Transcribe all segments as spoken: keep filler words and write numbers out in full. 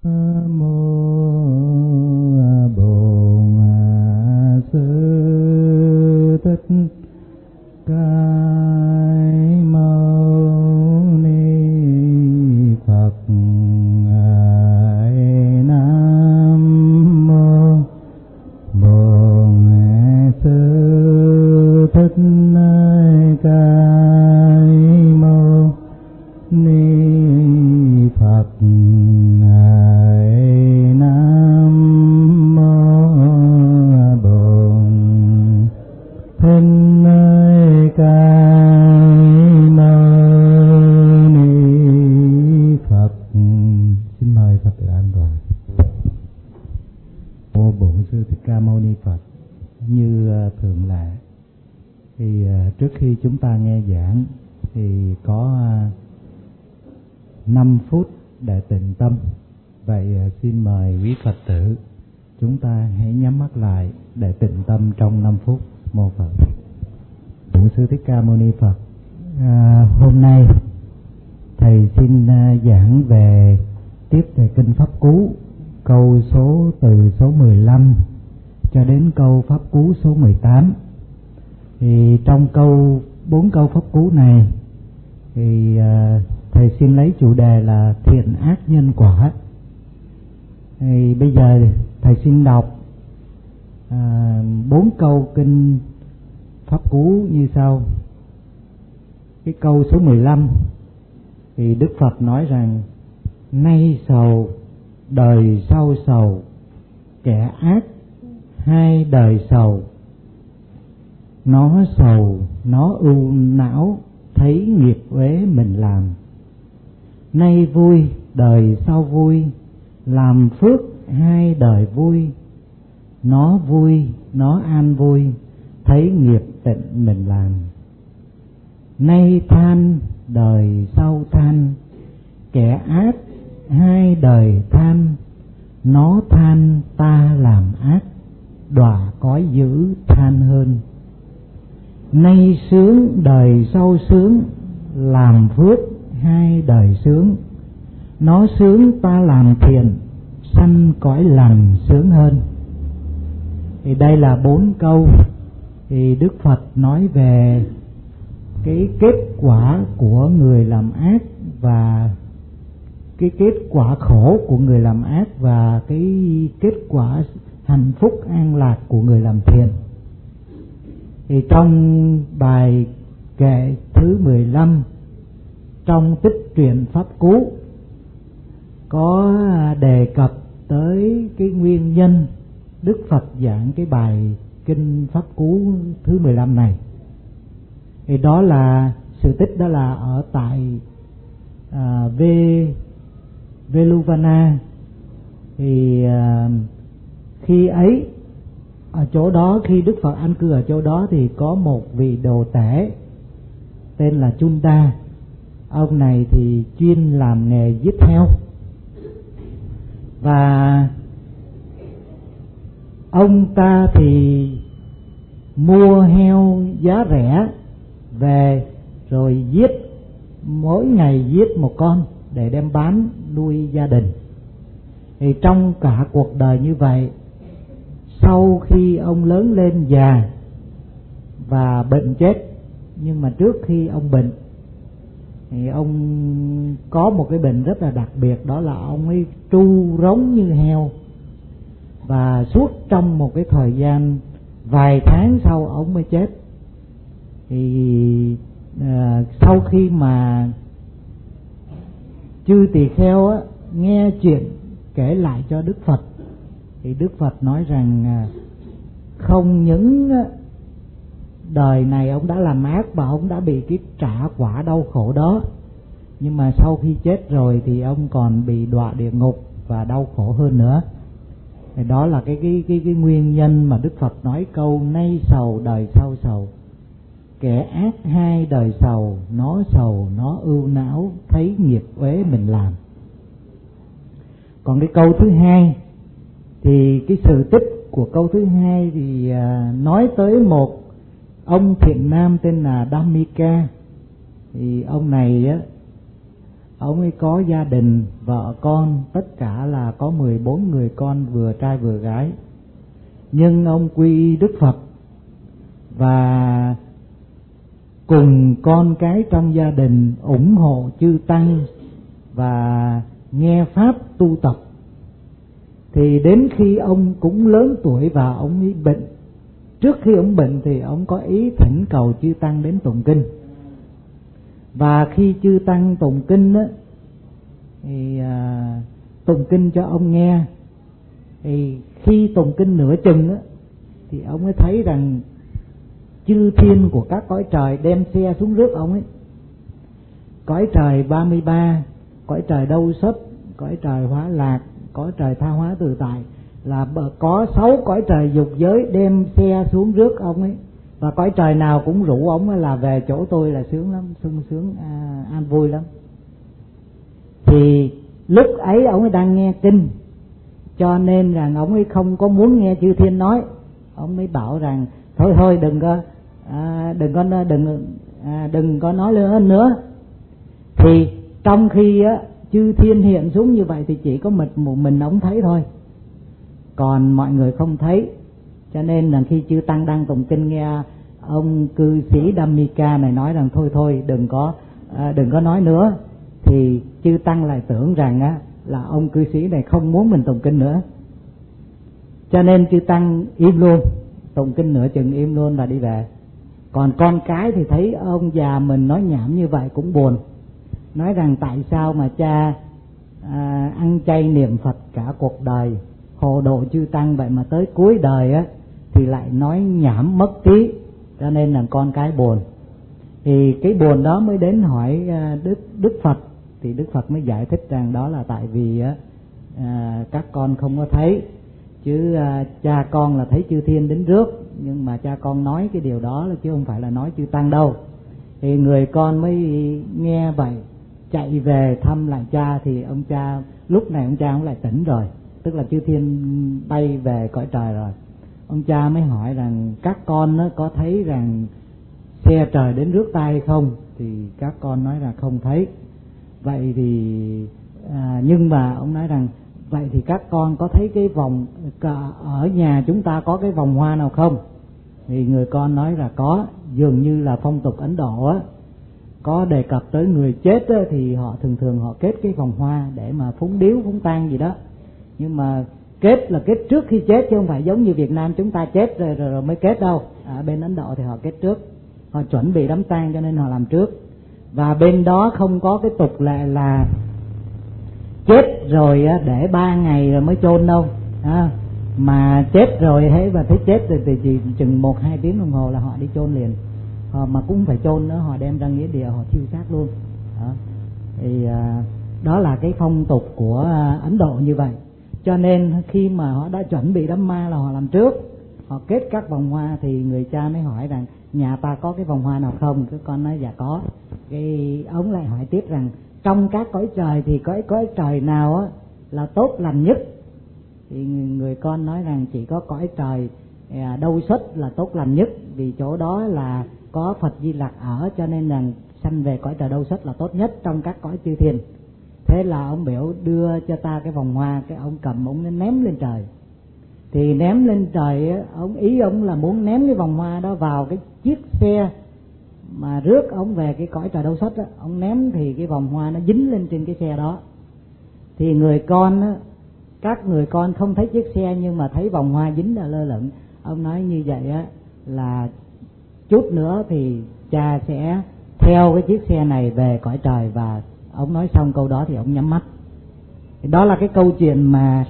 Trước khi chúng ta nghe giảng thì có năm phút để tịnh tâm. Vậy xin mời quý Phật tử chúng ta hãy nhắm mắt lại để tịnh tâm trong năm phút. Mô Phật. Bổn Sư Thích Ca Mâu Ni Phật. À, hôm nay thầy xin giảng về tiếp về kinh Pháp Cú, câu số từ số mười lăm cho đến câu Pháp Cú số mười tám. Thì trong câu bốn câu Pháp Cú này thì uh, thầy xin lấy chủ đề là thiện ác nhân quả. Thì bây giờ thầy xin đọc bốn uh, câu kinh Pháp Cú như sau. Cái câu số mười lăm thì Đức Phật nói rằng: nay sầu đời sau sầu, kẻ ác hai đời sầu. Nó sầu, nó ưu não, thấy nghiệp uế mình làm. Nay vui, đời sau vui, làm phước hai đời vui. Nó vui, nó an vui, thấy nghiệp tịnh mình làm. Nay than, đời sau than, kẻ ác hai đời than. Nó than ta làm ác, đọa cõi dữ than hơn. Nay sướng, đời sau sướng, làm phước hai đời sướng. Nó sướng ta làm thiện, sanh cõi lành sướng hơn. Thì đây là bốn câu thì Đức Phật nói về cái kết quả của người làm ác và cái kết quả khổ của người làm ác và cái kết quả hạnh phúc an lạc của người làm thiện. Thì trong bài kệ thứ mười lăm trong tích truyện Pháp Cú có đề cập tới cái nguyên nhân Đức Phật giảng cái bài kinh Pháp Cú thứ mười lăm này. Thì đó là sự tích đó là ở tại à, Ve Veluvana. Thì à, khi ấy ở chỗ đó, khi Đức Phật an cư ở chỗ đó thì có một vị đồ tể tên là Chunda. Ông này thì chuyên làm nghề giết heo, và ông ta thì mua heo giá rẻ về rồi giết, mỗi ngày giết một con để đem bán nuôi gia đình. Thì trong cả cuộc đời như vậy, sau khi ông lớn lên già và bệnh chết, nhưng mà trước khi ông bệnh thì ông có một cái bệnh rất là đặc biệt, đó là ông ấy tru rống như heo. Và suốt trong một cái thời gian vài tháng sau ông mới chết. Thì à, sau khi mà chư tỳ kheo á, nghe chuyện kể lại cho Đức Phật, thì Đức Phật nói rằng à, không những đời này ông đã làm ác và ông đã bị cái trả quả đau khổ đó, nhưng mà sau khi chết rồi thì ông còn bị đọa địa ngục và đau khổ hơn nữa. Thì đó là cái cái cái cái nguyên nhân mà Đức Phật nói câu nay sầu đời sau sầu, kẻ ác hai đời sầu. Nó sầu, nó ưu não, thấy nghiệp uế mình làm. Còn cái câu thứ hai thì cái sự tích của câu thứ hai thì à, nói tới một ông thiện nam tên là Dhammika. Thì ông này á, ông ấy có gia đình, vợ con, tất cả là có mười bốn người con, vừa trai vừa gái. Nhưng ông quy y Đức Phật và cùng con cái trong gia đình ủng hộ chư tăng và nghe pháp tu tập. Thì đến khi ông cũng lớn tuổi và ông ấy bệnh, trước khi ông bệnh thì ông có ý thỉnh cầu chư tăng đến tụng kinh. Và khi chư tăng tụng kinh á, thì à, tụng kinh cho ông nghe. Thì khi tụng kinh nửa chừng á, thì ông ấy thấy rằng chư thiên của các cõi trời đem xe xuống rước ông ấy. Cõi trời ba mươi ba, cõi trời đâu xuất, cõi trời hóa lạc, cõi trời tha hóa tự tại, là có sáu cõi trời dục giới đem xe xuống rước ông ấy. Và cõi trời nào cũng rủ ông là về chỗ tôi là sướng lắm, sung sướng, à, an vui lắm. Thì lúc ấy ông ấy đang nghe kinh, cho nên rằng ông ấy không có muốn nghe chư thiên nói. Ông mới bảo rằng thôi thôi đừng có à, đừng có đừng à, đừng có nói lên nữa. Thì trong khi á, chư thiên hiện xuống như vậy thì chỉ có mình một mình ông thấy thôi, còn mọi người không thấy. Cho nên là khi chư tăng đang tụng kinh nghe ông cư sĩ Dhammika này nói rằng thôi thôi đừng có à, đừng có nói nữa, thì chư tăng lại tưởng rằng á, là ông cư sĩ này không muốn mình tụng kinh nữa. Cho nên chư tăng im luôn, tụng kinh nửa chừng im luôn và đi về. Còn con cái thì thấy ông già mình nói nhảm như vậy cũng buồn, nói rằng tại sao mà cha à, ăn chay niệm Phật cả cuộc đời, hộ độ chư tăng, vậy mà tới cuối đời á thì lại nói nhảm mất trí. Cho nên là con cái buồn. Thì cái buồn đó mới đến hỏi à, Đức Đức Phật. Thì Đức Phật mới giải thích rằng đó là tại vì á, à, các con không có thấy, chứ à, cha con là thấy chư thiên đến rước, nhưng mà cha con nói cái điều đó là chứ không phải là nói chư tăng đâu. Thì người con mới nghe vậy, chạy về thăm lại cha. Thì ông cha lúc này ông cha cũng lại tỉnh rồi, tức là chư thiên bay về cõi trời rồi. Ông cha mới hỏi rằng các con nó có thấy rằng xe trời đến rước ta hay không? Thì các con nói là không thấy. Vậy thì à, nhưng mà ông nói rằng vậy thì các con có thấy cái vòng ở nhà chúng ta có cái vòng hoa nào không? Thì người con nói là có, dường như là phong tục Ấn Độ á, có đề cập tới người chết á, thì họ thường thường họ kết cái vòng hoa để mà phúng điếu phúng tang gì đó. Nhưng mà kết là kết trước khi chết, chứ không phải giống như Việt Nam chúng ta chết rồi rồi, rồi mới kết đâu. Ở bên Ấn Độ thì họ kết trước, họ chuẩn bị đám tang cho nên họ làm trước. Và bên đó không có cái tục lệ là chết rồi để ba ngày rồi mới chôn đâu, à, mà chết rồi hết và thấy chết rồi thì chỉ chừng một hai tiếng đồng hồ là họ đi chôn liền. Họ mà cũng phải chôn nữa, họ đem ra nghĩa địa họ thiêu xác luôn. Đó. Thì à, đó là cái phong tục của Ấn Độ như vậy. Cho nên khi mà họ đã chuẩn bị đám ma là họ làm trước, họ kết các vòng hoa. Thì người cha mới hỏi rằng nhà ta có cái vòng hoa nào không? Cái con nói dạ có. Cái ông lại hỏi tiếp rằng trong các cõi trời thì có cõi trời nào á là tốt lành nhất? Thì người con nói rằng chỉ có cõi trời Đâu Xuất là tốt lành nhất, vì chỗ đó là có Phật Di Lặc ở, cho nên là sanh về cõi trời Đâu Xuất là tốt nhất trong các cõi chư thiên. Thế là ông biểu đưa cho ta cái vòng hoa, cái ông cầm ông ném lên trời. Thì ném lên trời, ông ý ông là muốn ném cái vòng hoa đó vào cái chiếc xe mà rước ông về cái cõi trời Đâu Xuất á. Ông ném thì cái vòng hoa nó dính lên trên cái xe đó. Thì người con á, các người con không thấy chiếc xe nhưng mà thấy vòng hoa dính là lơ lửng. Ông nói như vậy á là chút nữa thì cha sẽ theo cái chiếc xe này về cõi trời. Và ông nói xong câu đó thì ông nhắm mắt. Đó là cái câu chuyện mà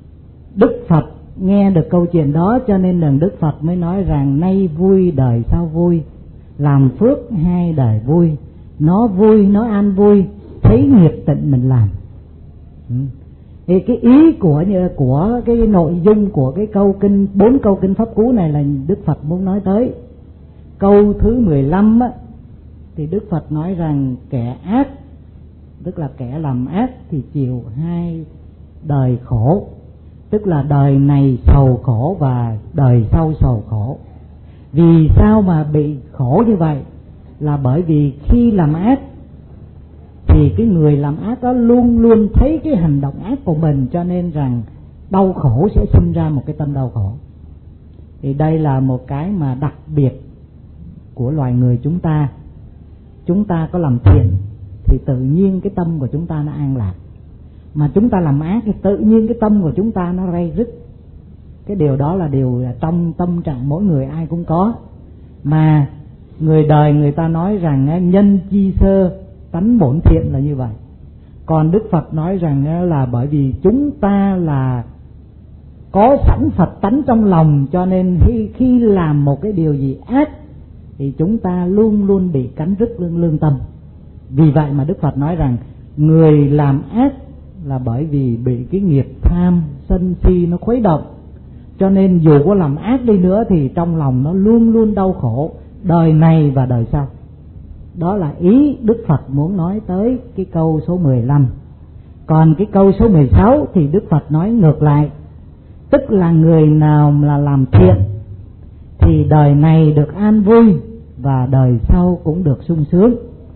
Đức Phật nghe được câu chuyện đó, cho nên là Đức Phật mới nói rằng nay vui đời sau vui, làm phước hai đời vui. Nó vui, nó an vui, thấy nghiệp tịnh mình làm. Ừ. Thì cái ý của của cái nội dung của cái câu kinh, bốn câu kinh pháp cú này là Đức Phật muốn nói tới. Câu thứ mười lăm á, thì Đức Phật nói rằng kẻ ác, tức là kẻ làm ác thì chịu hai đời khổ, tức là đời này sầu khổ và đời sau sầu khổ. Vì sao mà bị khổ như vậy? Là bởi vì khi làm ác thì vì cái người làm ác đó luôn luôn thấy cái hành động ác của mình, cho nên rằng đau khổ sẽ sinh ra một cái tâm đau khổ. Thì đây là một cái mà đặc biệt của loài người chúng ta. Chúng ta có làm thiện thì tự nhiên cái tâm của chúng ta nó an lạc, mà chúng ta làm ác thì tự nhiên cái tâm của chúng ta nó ray rứt. Cái điều đó là điều trong tâm trạng mỗi người ai cũng có. Mà người đời người ta nói rằng nhân chi sơ tánh bổn thiện là như vậy. Còn Đức Phật nói rằng là bởi vì chúng ta là có sẵn Phật tánh trong lòng, cho nên khi, khi làm một cái điều gì ác thì chúng ta luôn luôn bị cắn rứt lương lương tâm. Vì vậy mà Đức Phật nói rằng người làm ác là bởi vì bị cái nghiệp tham sân si nó khuấy động, cho nên dù có làm ác đi nữa thì trong lòng nó luôn luôn đau khổ, đời này và đời sau. Đó là ý Đức Phật muốn nói tới cái câu số mười lăm. Còn cái câu số mười sáu thì Đức Phật nói ngược lại, tức là người nào là làm thiện thì đời này được an vui và đời sau cũng được sung sướng.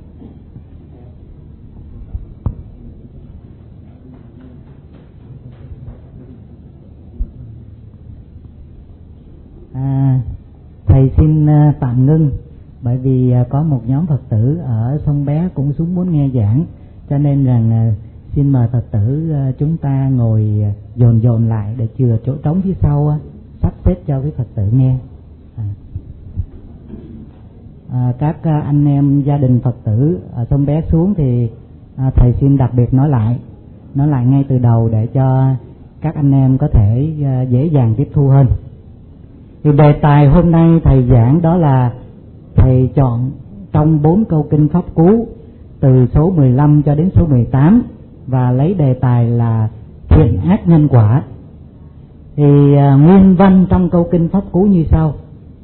À, thầy xin tạm ngưng bởi vì có một nhóm Phật tử ở Sông Bé cũng xuống muốn nghe giảng, cho nên rằng xin mời Phật tử chúng ta ngồi dồn dồn lại để chừa chỗ trống phía sau, sắp xếp cho quý Phật tử nghe. À. À, các anh em gia đình Phật tử ở Sông Bé xuống thì à, thầy xin đặc biệt nói lại, nói lại ngay từ đầu để cho các anh em có thể à, dễ dàng tiếp thu hơn. Thì đề tài hôm nay thầy giảng đó là thầy chọn trong bốn câu kinh Pháp Cú từ số mười lăm cho đến số mười tám và lấy đề tài là thiện ác nhân quả. Thì à, nguyên văn trong câu kinh Pháp Cú như sau: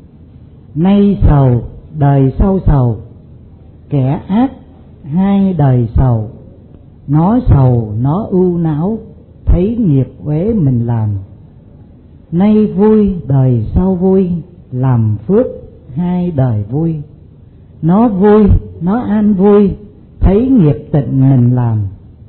nay sầu đời sau sầu, kẻ ác hai đời sầu, nó sầu nó ưu não, thấy nghiệp uế mình làm. Nay vui đời sau vui, làm phước hai đời vui, nó vui nó an vui, thấy nghiệp tịnh mình làm.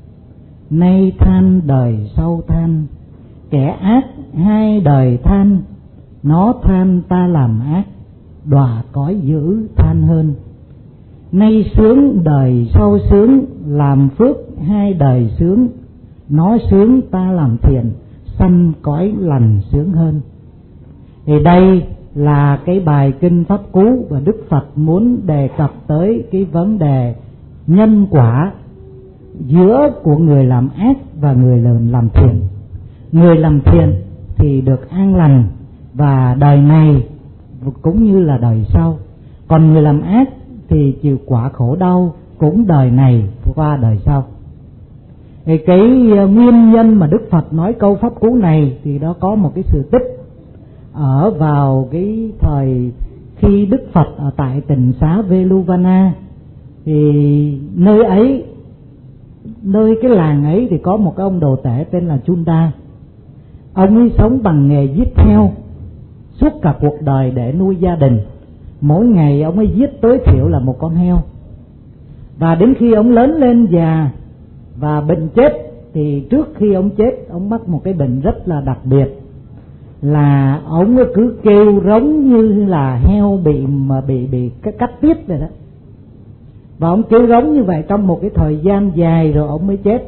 Nay than đời sau than, kẻ ác hai đời than, nó than ta làm ác, đọa cõi dữ than hơn. Nay sướng đời sau sướng, làm phước hai đời sướng, nó sướng ta làm thiện, sanh cõi lành sướng hơn. Thì đây là cái bài kinh Pháp Cú và Đức Phật muốn đề cập tới cái vấn đề nhân quả giữa của người làm ác và người làm thiện. Người làm thiện thì được an lành và đời này cũng như là đời sau, còn người làm ác thì chịu quả khổ đau cũng đời này qua đời sau. Thì cái nguyên nhân mà Đức Phật nói câu Pháp Cú này thì đó có một cái sự tích ở vào cái thời khi Đức Phật ở tại tỉnh xá Veluvana. Thì nơi ấy, nơi cái làng ấy thì có một cái ông đồ tể tên là Chunda. Ông ấy sống bằng nghề giết heo suốt cả cuộc đời để nuôi gia đình. Mỗi ngày ông ấy giết tối thiểu là một con heo. Và đến khi ông lớn lên già và bệnh chết, thì trước khi ông chết ông mắc một cái bệnh rất là đặc biệt, là ông cứ kêu rống như là heo bị mà bị bị cắt tiết rồi đó. Và ông kêu rống như vậy trong một cái thời gian dài rồi ông mới chết.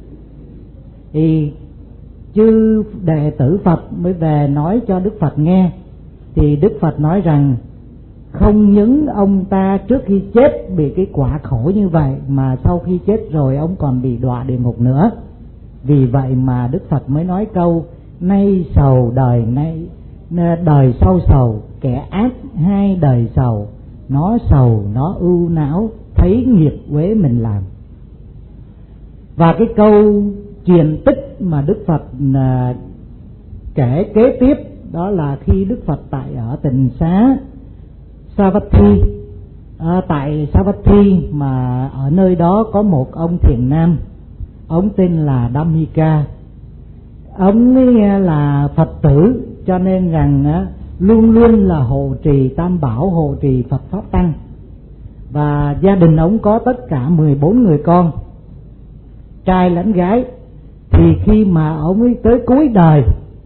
Thì chư đệ tử Phật mới về nói cho Đức Phật nghe. Thì Đức Phật nói rằng không những ông ta trước khi chết bị cái quả khổ như vậy, mà sau khi chết rồi ông còn bị đọa địa ngục nữa. Vì vậy mà Đức Phật mới nói câu nay sầu đời nay đời sau sầu, kẻ ác hai đời sầu, nó sầu nó ưu não, thấy nghiệp uế mình làm. Và cái câu truyền tích mà Đức Phật à, kể kế tiếp đó là khi Đức Phật tại ở tỉnh xá Savatthi, à, tại Savatthi mà ở nơi đó có một ông thiền nam, ông tên là Dhammika. Ông ấy là Phật tử, cho nên rằng á, luôn luôn là hộ trì Tam Bảo, hộ trì Phật Pháp Tăng. Và gia đình ông có tất cả mười bốn người con. trai lẫn gái, thì khi mà ông ấy tới cuối đời,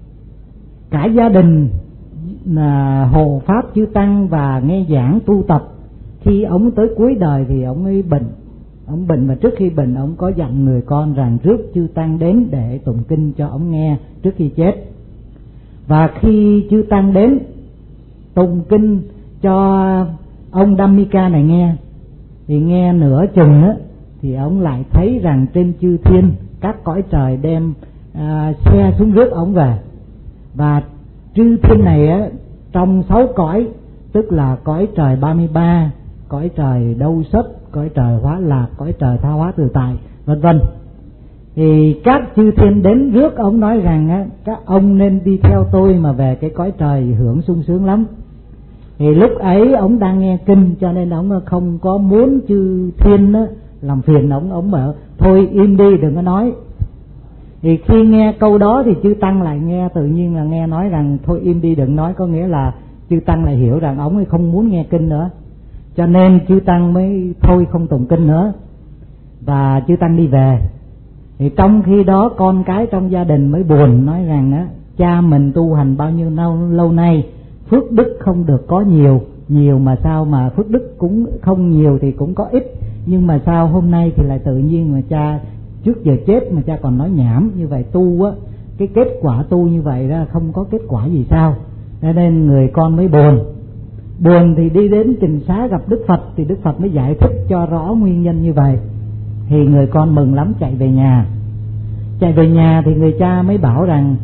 cả gia đình là hộ pháp chư tăng và nghe giảng tu tập. Khi ông tới cuối đời thì ông ấy bệnh, ông bệnh và trước khi bệnh ông có dặn người con rằng rước chư tăng đến để tụng kinh cho ông nghe trước khi chết. Và khi chư tăng đến tụng kinh cho ông Dhammika này nghe, thì nghe nửa chừng á, thì ông lại thấy rằng trên chư thiên các cõi trời đem à, xe xuống rước ông về. Và chư thiên này á, trong sáu cõi, tức là cõi trời ba mươi ba, cõi trời đâu sất, cõi trời hóa lạc, cõi trời tha hóa tự tại, vân vân. Thì các chư thiên đến rước ông nói rằng á, các ông nên đi theo tôi mà về cái cõi trời hưởng sung sướng lắm. Thì lúc ấy ông đang nghe kinh cho nên ông không có muốn chư thiên á, làm phiền ông, ông bảo thôi im đi đừng có nói. Thì khi nghe câu đó thì chư tăng lại nghe tự nhiên là nghe nói rằng thôi im đi đừng nói, có nghĩa là chư tăng lại hiểu rằng ông ấy không muốn nghe kinh nữa, cho nên chư tăng mới thôi không tụng kinh nữa và chư tăng đi về. Thì trong khi đó con cái trong gia đình mới buồn, nói rằng á, cha mình tu hành bao nhiêu lâu, lâu nay phước đức không được có nhiều, nhiều mà sao mà phước đức cũng không nhiều thì cũng có ít, nhưng mà sao hôm nay thì lại tự nhiên mà cha trước giờ chết mà cha còn nói nhảm như vậy, tu á, cái kết quả tu như vậy ra không có kết quả gì sao. Cho nên người con mới buồn. Buồn thì đi đến Trình Xá gặp Đức Phật, thì Đức Phật mới giải thích cho rõ nguyên nhân như vậy. Thì người con mừng lắm chạy về nhà. Chạy về nhà thì người cha mới bảo rằng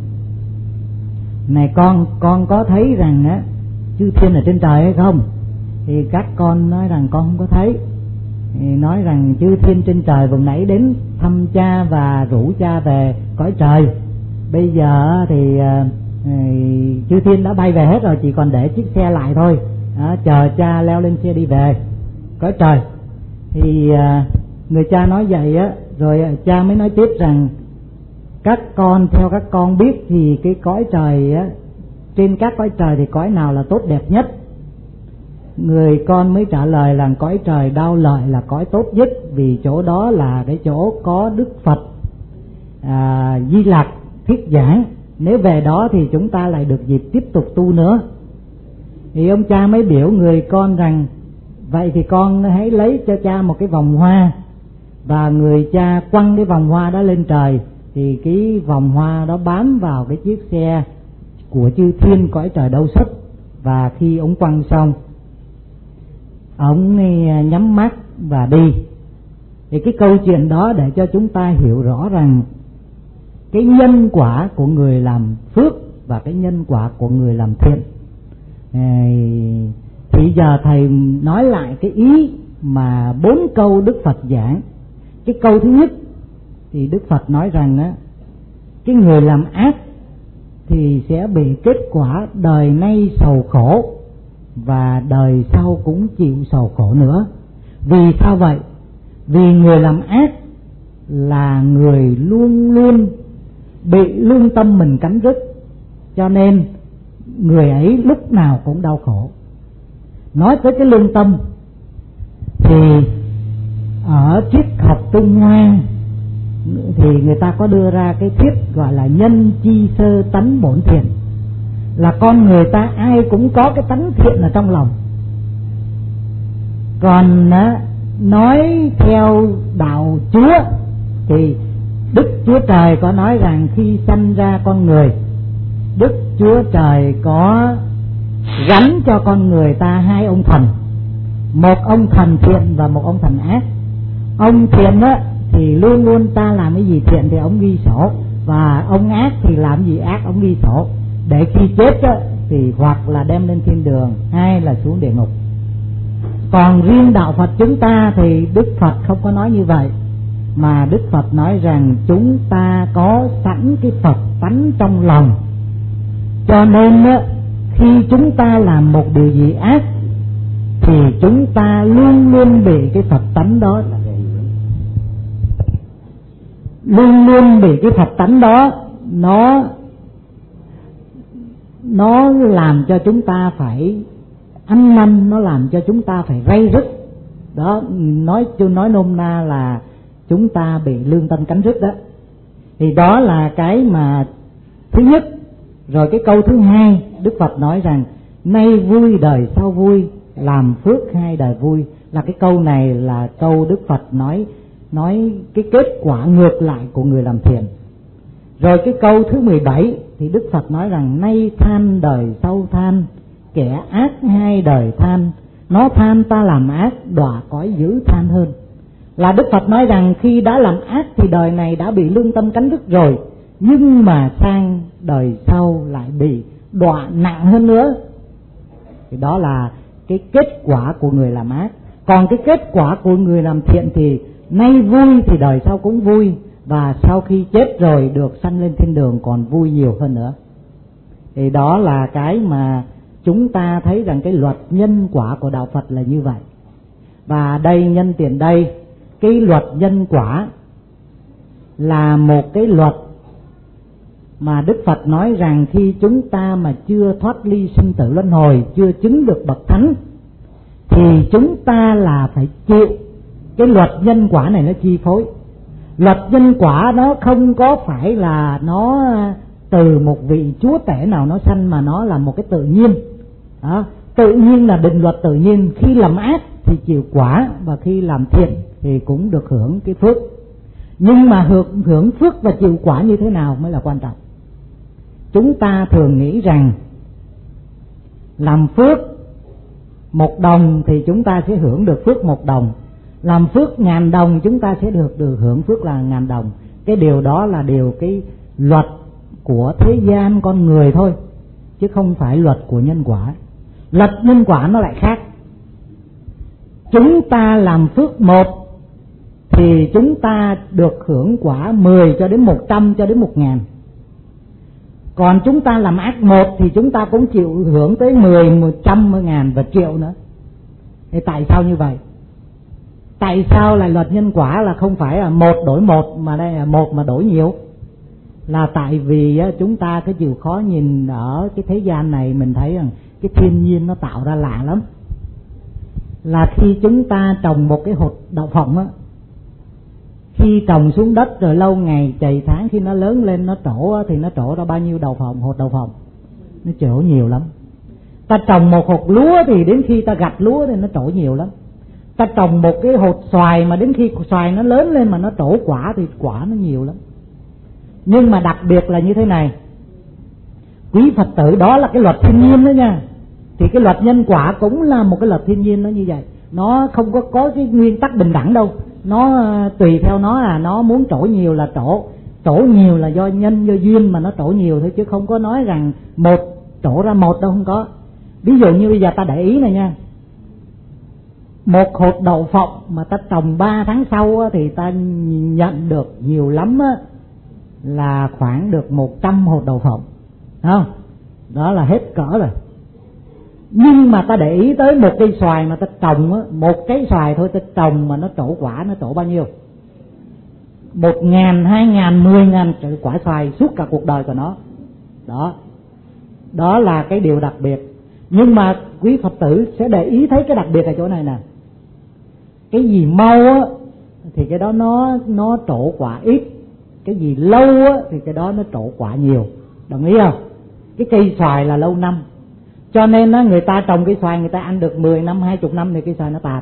này con, con có thấy rằng á chư thiên ở trên trời hay không? Thì các con nói rằng con không có thấy. Thì nói rằng chư thiên trên trời vừa nãy đến thăm cha và rủ cha về cõi trời. Bây giờ thì uh, chư thiên đã bay về hết rồi, chỉ còn để chiếc xe lại thôi, à, chờ cha leo lên xe đi về cõi trời. Thì uh, người cha nói vậy á, rồi cha mới nói tiếp rằng các con, theo các con biết thì cái cõi trời á, trên các cõi trời thì cõi nào là tốt đẹp nhất? Người con mới trả lời là cõi trời Đao Lợi là cõi tốt nhất, vì chỗ đó là cái chỗ có Đức Phật à, Di Lặc thuyết giảng. Nếu về đó thì chúng ta lại được dịp tiếp tục tu nữa. Thì ông cha mới biểu người con rằng vậy thì con hãy lấy cho cha một cái vòng hoa, và người cha quăng cái vòng hoa đó lên trời, thì cái vòng hoa đó bám vào cái chiếc xe của chư thiên cõi trời Đâu Sất. Và khi ông quăng xong, ông nhắm mắt và đi. Thì cái câu chuyện đó để cho chúng ta hiểu rõ rằng cái nhân quả của người làm phước và cái nhân quả của người làm thiện. Thì giờ thầy nói lại cái ý mà bốn câu Đức Phật giảng. Cái câu thứ nhất thì Đức Phật nói rằng á, cái người làm ác thì sẽ bị kết quả đời nay sầu khổ và đời sau cũng chịu sầu khổ nữa. Vì sao vậy? Vì người làm ác là người luôn luôn bị lương tâm mình cắn rứt, cho nên người ấy lúc nào cũng đau khổ. Nói tới cái lương tâm thì ở triết học Trung Hoa thì người ta có đưa ra cái thuyết gọi là nhân chi sơ tánh bổn thiện, là con người ta ai cũng có cái tánh thiện ở trong lòng. Còn nói theo đạo Chúa thì Đức Chúa Trời có nói rằng khi sanh ra con người, Đức Chúa Trời có gắn cho con người ta hai ông thần, một ông thần thiện và một ông thần ác. Ông thiện á thì luôn luôn ta làm cái gì thiện thì ông ghi sổ, và ông ác thì làm gì ác ông ghi sổ, để khi chết á thì hoặc là đem lên thiên đường, hay là xuống địa ngục. Còn riêng đạo Phật chúng ta thì Đức Phật không có nói như vậy, mà Đức Phật nói rằng chúng ta có sẵn cái Phật tánh trong lòng, cho nên á, khi chúng ta làm một điều gì ác thì chúng ta luôn luôn bị cái Phật tánh đó luôn luôn bị cái Phật tánh đó nó nó làm cho chúng ta phải ăn năn, nó làm cho chúng ta phải ray rứt đó. Nói chưa nói nôm na là chúng ta bị lương tâm cắn rứt đó. Thì đó là cái mà thứ nhất. Rồi cái câu thứ hai, Đức Phật nói rằng nay vui đời sau vui, làm phước hai đời vui. Là cái câu này là câu Đức Phật nói nói cái kết quả ngược lại của người làm thiện. Rồi cái câu thứ mười bảy thì Đức Phật nói rằng nay than đời sau than, kẻ ác hai đời than, nó than ta làm ác, đọa cõi dữ than hơn. Là Đức Phật nói rằng khi đã làm ác thì đời này đã bị lương tâm cắn rứt rồi, nhưng mà sang đời sau lại bị đọa nặng hơn nữa. Thì đó là cái kết quả của người làm ác. Còn cái kết quả của người làm thiện thì nay vui thì đời sau cũng vui, và sau khi chết rồi được sanh lên thiên đường còn vui nhiều hơn nữa. Thì đó là cái mà chúng ta thấy rằng cái luật nhân quả của đạo Phật là như vậy. Và đây nhân tiện đây, cái luật nhân quả là một cái luật mà Đức Phật nói rằng khi chúng ta mà chưa thoát ly sinh tử luân hồi, chưa chứng được bậc thánh, thì chúng ta là phải chịu cái luật nhân quả này nó chi phối. Luật nhân quả nó không có phải là nó từ một vị chúa tể nào nó sanh, mà nó là một cái tự nhiên. Đó, tự nhiên là định luật tự nhiên. Khi làm ác thì chịu quả, và khi làm thiện thì cũng được hưởng cái phước. Nhưng mà hưởng, hưởng phước và chịu quả như thế nào mới là quan trọng. Chúng ta thường nghĩ rằng làm phước một đồng thì chúng ta sẽ hưởng được phước một đồng, làm phước ngàn đồng chúng ta sẽ được được hưởng phước là ngàn đồng. Cái điều đó là điều cái luật của thế gian con người thôi, chứ không phải luật của nhân quả. Luật nhân quả nó lại khác. Chúng ta làm phước một thì chúng ta được hưởng quả mười cho đến một trăm cho đến một ngàn. Còn chúng ta làm ác một thì chúng ta cũng chịu hưởng tới mười, một trăm, một ngàn và triệu nữa. Thì tại sao như vậy? Tại sao lại luật nhân quả là không phải là một đổi một, mà đây là một mà đổi nhiều? Là tại vì chúng ta cái chịu khó nhìn ở cái thế gian này, mình thấy rằng cái thiên nhiên nó tạo ra lạ lắm. Là khi chúng ta trồng một cái hột đậu phộng á, khi trồng xuống đất rồi lâu ngày chày tháng, khi nó lớn lên nó trổ thì nó trổ ra bao nhiêu đậu phộng, hột đậu phộng? Nó trổ nhiều lắm. Ta trồng một hột lúa thì đến khi ta gặt lúa thì nó trổ nhiều lắm. Ta trồng một cái hột xoài mà đến khi xoài nó lớn lên mà nó trổ quả thì quả nó nhiều lắm. Nhưng mà đặc biệt là như thế này, quý Phật tử, đó là cái luật thiên nhiên đó nha. Thì cái luật nhân quả cũng là một cái luật thiên nhiên nó như vậy. Nó không có có cái nguyên tắc bình đẳng đâu. Nó tùy theo nó, là nó muốn trổ nhiều là trổ. Trổ nhiều là do nhân, do duyên mà nó trổ nhiều thôi, chứ không có nói rằng một trổ ra một đâu, không có. Ví dụ như bây giờ ta để ý này nha, một hột đậu phộng mà ta trồng ba tháng sau thì ta nhận được nhiều lắm là khoảng được một trăm hột đậu phộng, không? Đó là hết cỡ rồi. Nhưng mà ta để ý tới một cây xoài mà ta trồng, một cái xoài thôi ta trồng mà nó trổ quả, nó trổ bao nhiêu? Một ngàn, hai ngàn, mười ngàn quả xoài suốt cả cuộc đời của nó. Đó, đó là cái điều đặc biệt. Nhưng mà quý Phật tử sẽ để ý thấy cái đặc biệt ở chỗ này nè. Cái gì mau á thì cái đó nó nó trổ quả ít, cái gì lâu á thì cái đó nó trổ quả nhiều. Đồng ý không? Cái cây xoài là lâu năm, cho nên á người ta trồng cây xoài người ta ăn được mười năm, hai mươi năm thì cây xoài nó tàn.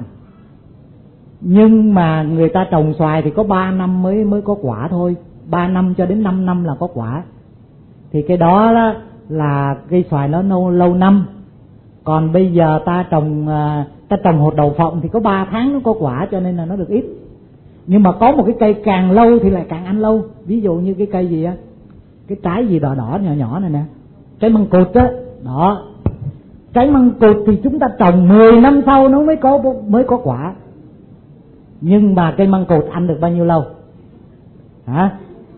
Nhưng mà người ta trồng xoài thì có ba năm mới mới có quả thôi, ba năm cho đến năm năm là có quả. Thì cái đó là, là cây xoài nó lâu, lâu năm. Còn bây giờ ta trồng ta trồng hột đậu phộng thì có ba tháng nó có quả, cho nên là nó được ít. Nhưng mà có một cái cây càng lâu thì lại càng ăn lâu. Ví dụ như cái cây gì á, cái trái gì đỏ đỏ nhỏ nhỏ này nè, trái măng cụt á, đó. Trái măng cụt thì chúng ta trồng mười năm sau nó mới có mới có quả. Nhưng mà cây măng cụt ăn được bao nhiêu lâu? Hả?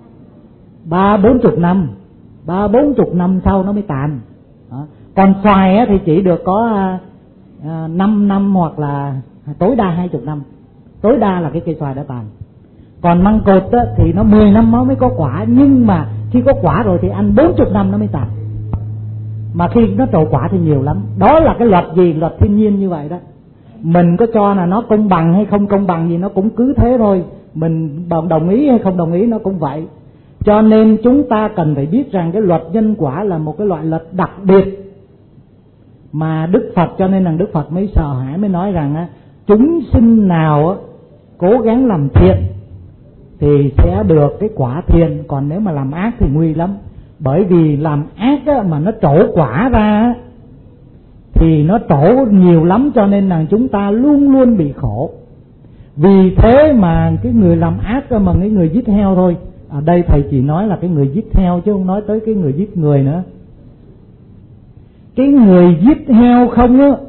Ba bốn chục năm, ba bốn chục năm sau nó mới tàn. Đó. Còn xoài á, thì chỉ được có à, năm năm hoặc là tối đa hai chục năm, tối đa là cái cây xoài đã tàn. Còn măng cụt á, thì nó mười năm nó mới có quả, nhưng mà khi có quả rồi thì ăn bốn chục năm nó mới tàn. Mà khi nó trổ quả thì nhiều lắm. Đó là cái luật gì? Luật thiên nhiên như vậy đó. Mình có cho là nó công bằng hay không công bằng gì nó cũng cứ thế thôi. mình đồng ý hay không đồng ý nó cũng vậy. Cho nên chúng ta cần phải biết rằng cái luật nhân quả là một cái loại luật đặc biệt mà Đức Phật, cho nên là Đức Phật mới sợ hãi, mới nói rằng á, chúng sinh nào á, cố gắng làm thiện thì sẽ được cái quả thiện, còn nếu mà làm ác thì nguy lắm. Bởi vì làm ác á, mà nó trổ quả ra á, thì nó trổ nhiều lắm, cho nên là chúng ta luôn luôn bị khổ. Vì thế mà cái người làm ác mà cái người giết heo thôi, ở đây thầy chỉ nói là cái người giết heo chứ không nói tới cái người giết người nữa. Cái người giết heo không á,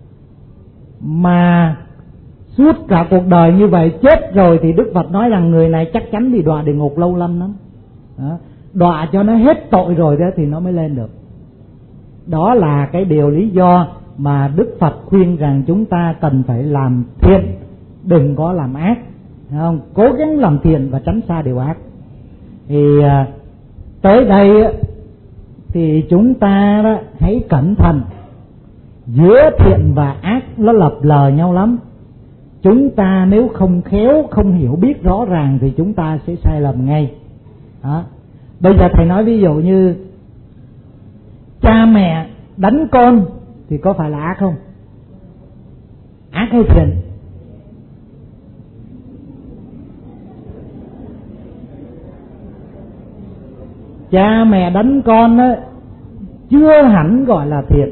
mà suốt cả cuộc đời như vậy, chết rồi thì Đức Phật nói rằng người này chắc chắn bị đọa địa ngục lâu lắm lắm. Đó. Đọa cho nó hết tội rồi đó thì nó mới lên được. Đó là cái điều lý do mà Đức Phật khuyên rằng chúng ta cần phải làm thiện, đừng có làm ác, không? Cố gắng làm thiện và tránh xa điều ác. Thì à, tới đây thì chúng ta đó, hãy cẩn thận, giữa thiện và ác nó lập lờ nhau lắm. Chúng ta nếu không khéo, không hiểu biết rõ ràng thì chúng ta sẽ sai lầm ngay. Đó. Bây giờ thầy nói ví dụ như cha mẹ đánh con thì có phải là ác không? Ác hay thiện? Cha mẹ đánh con á, chưa hẳn gọi là thiện.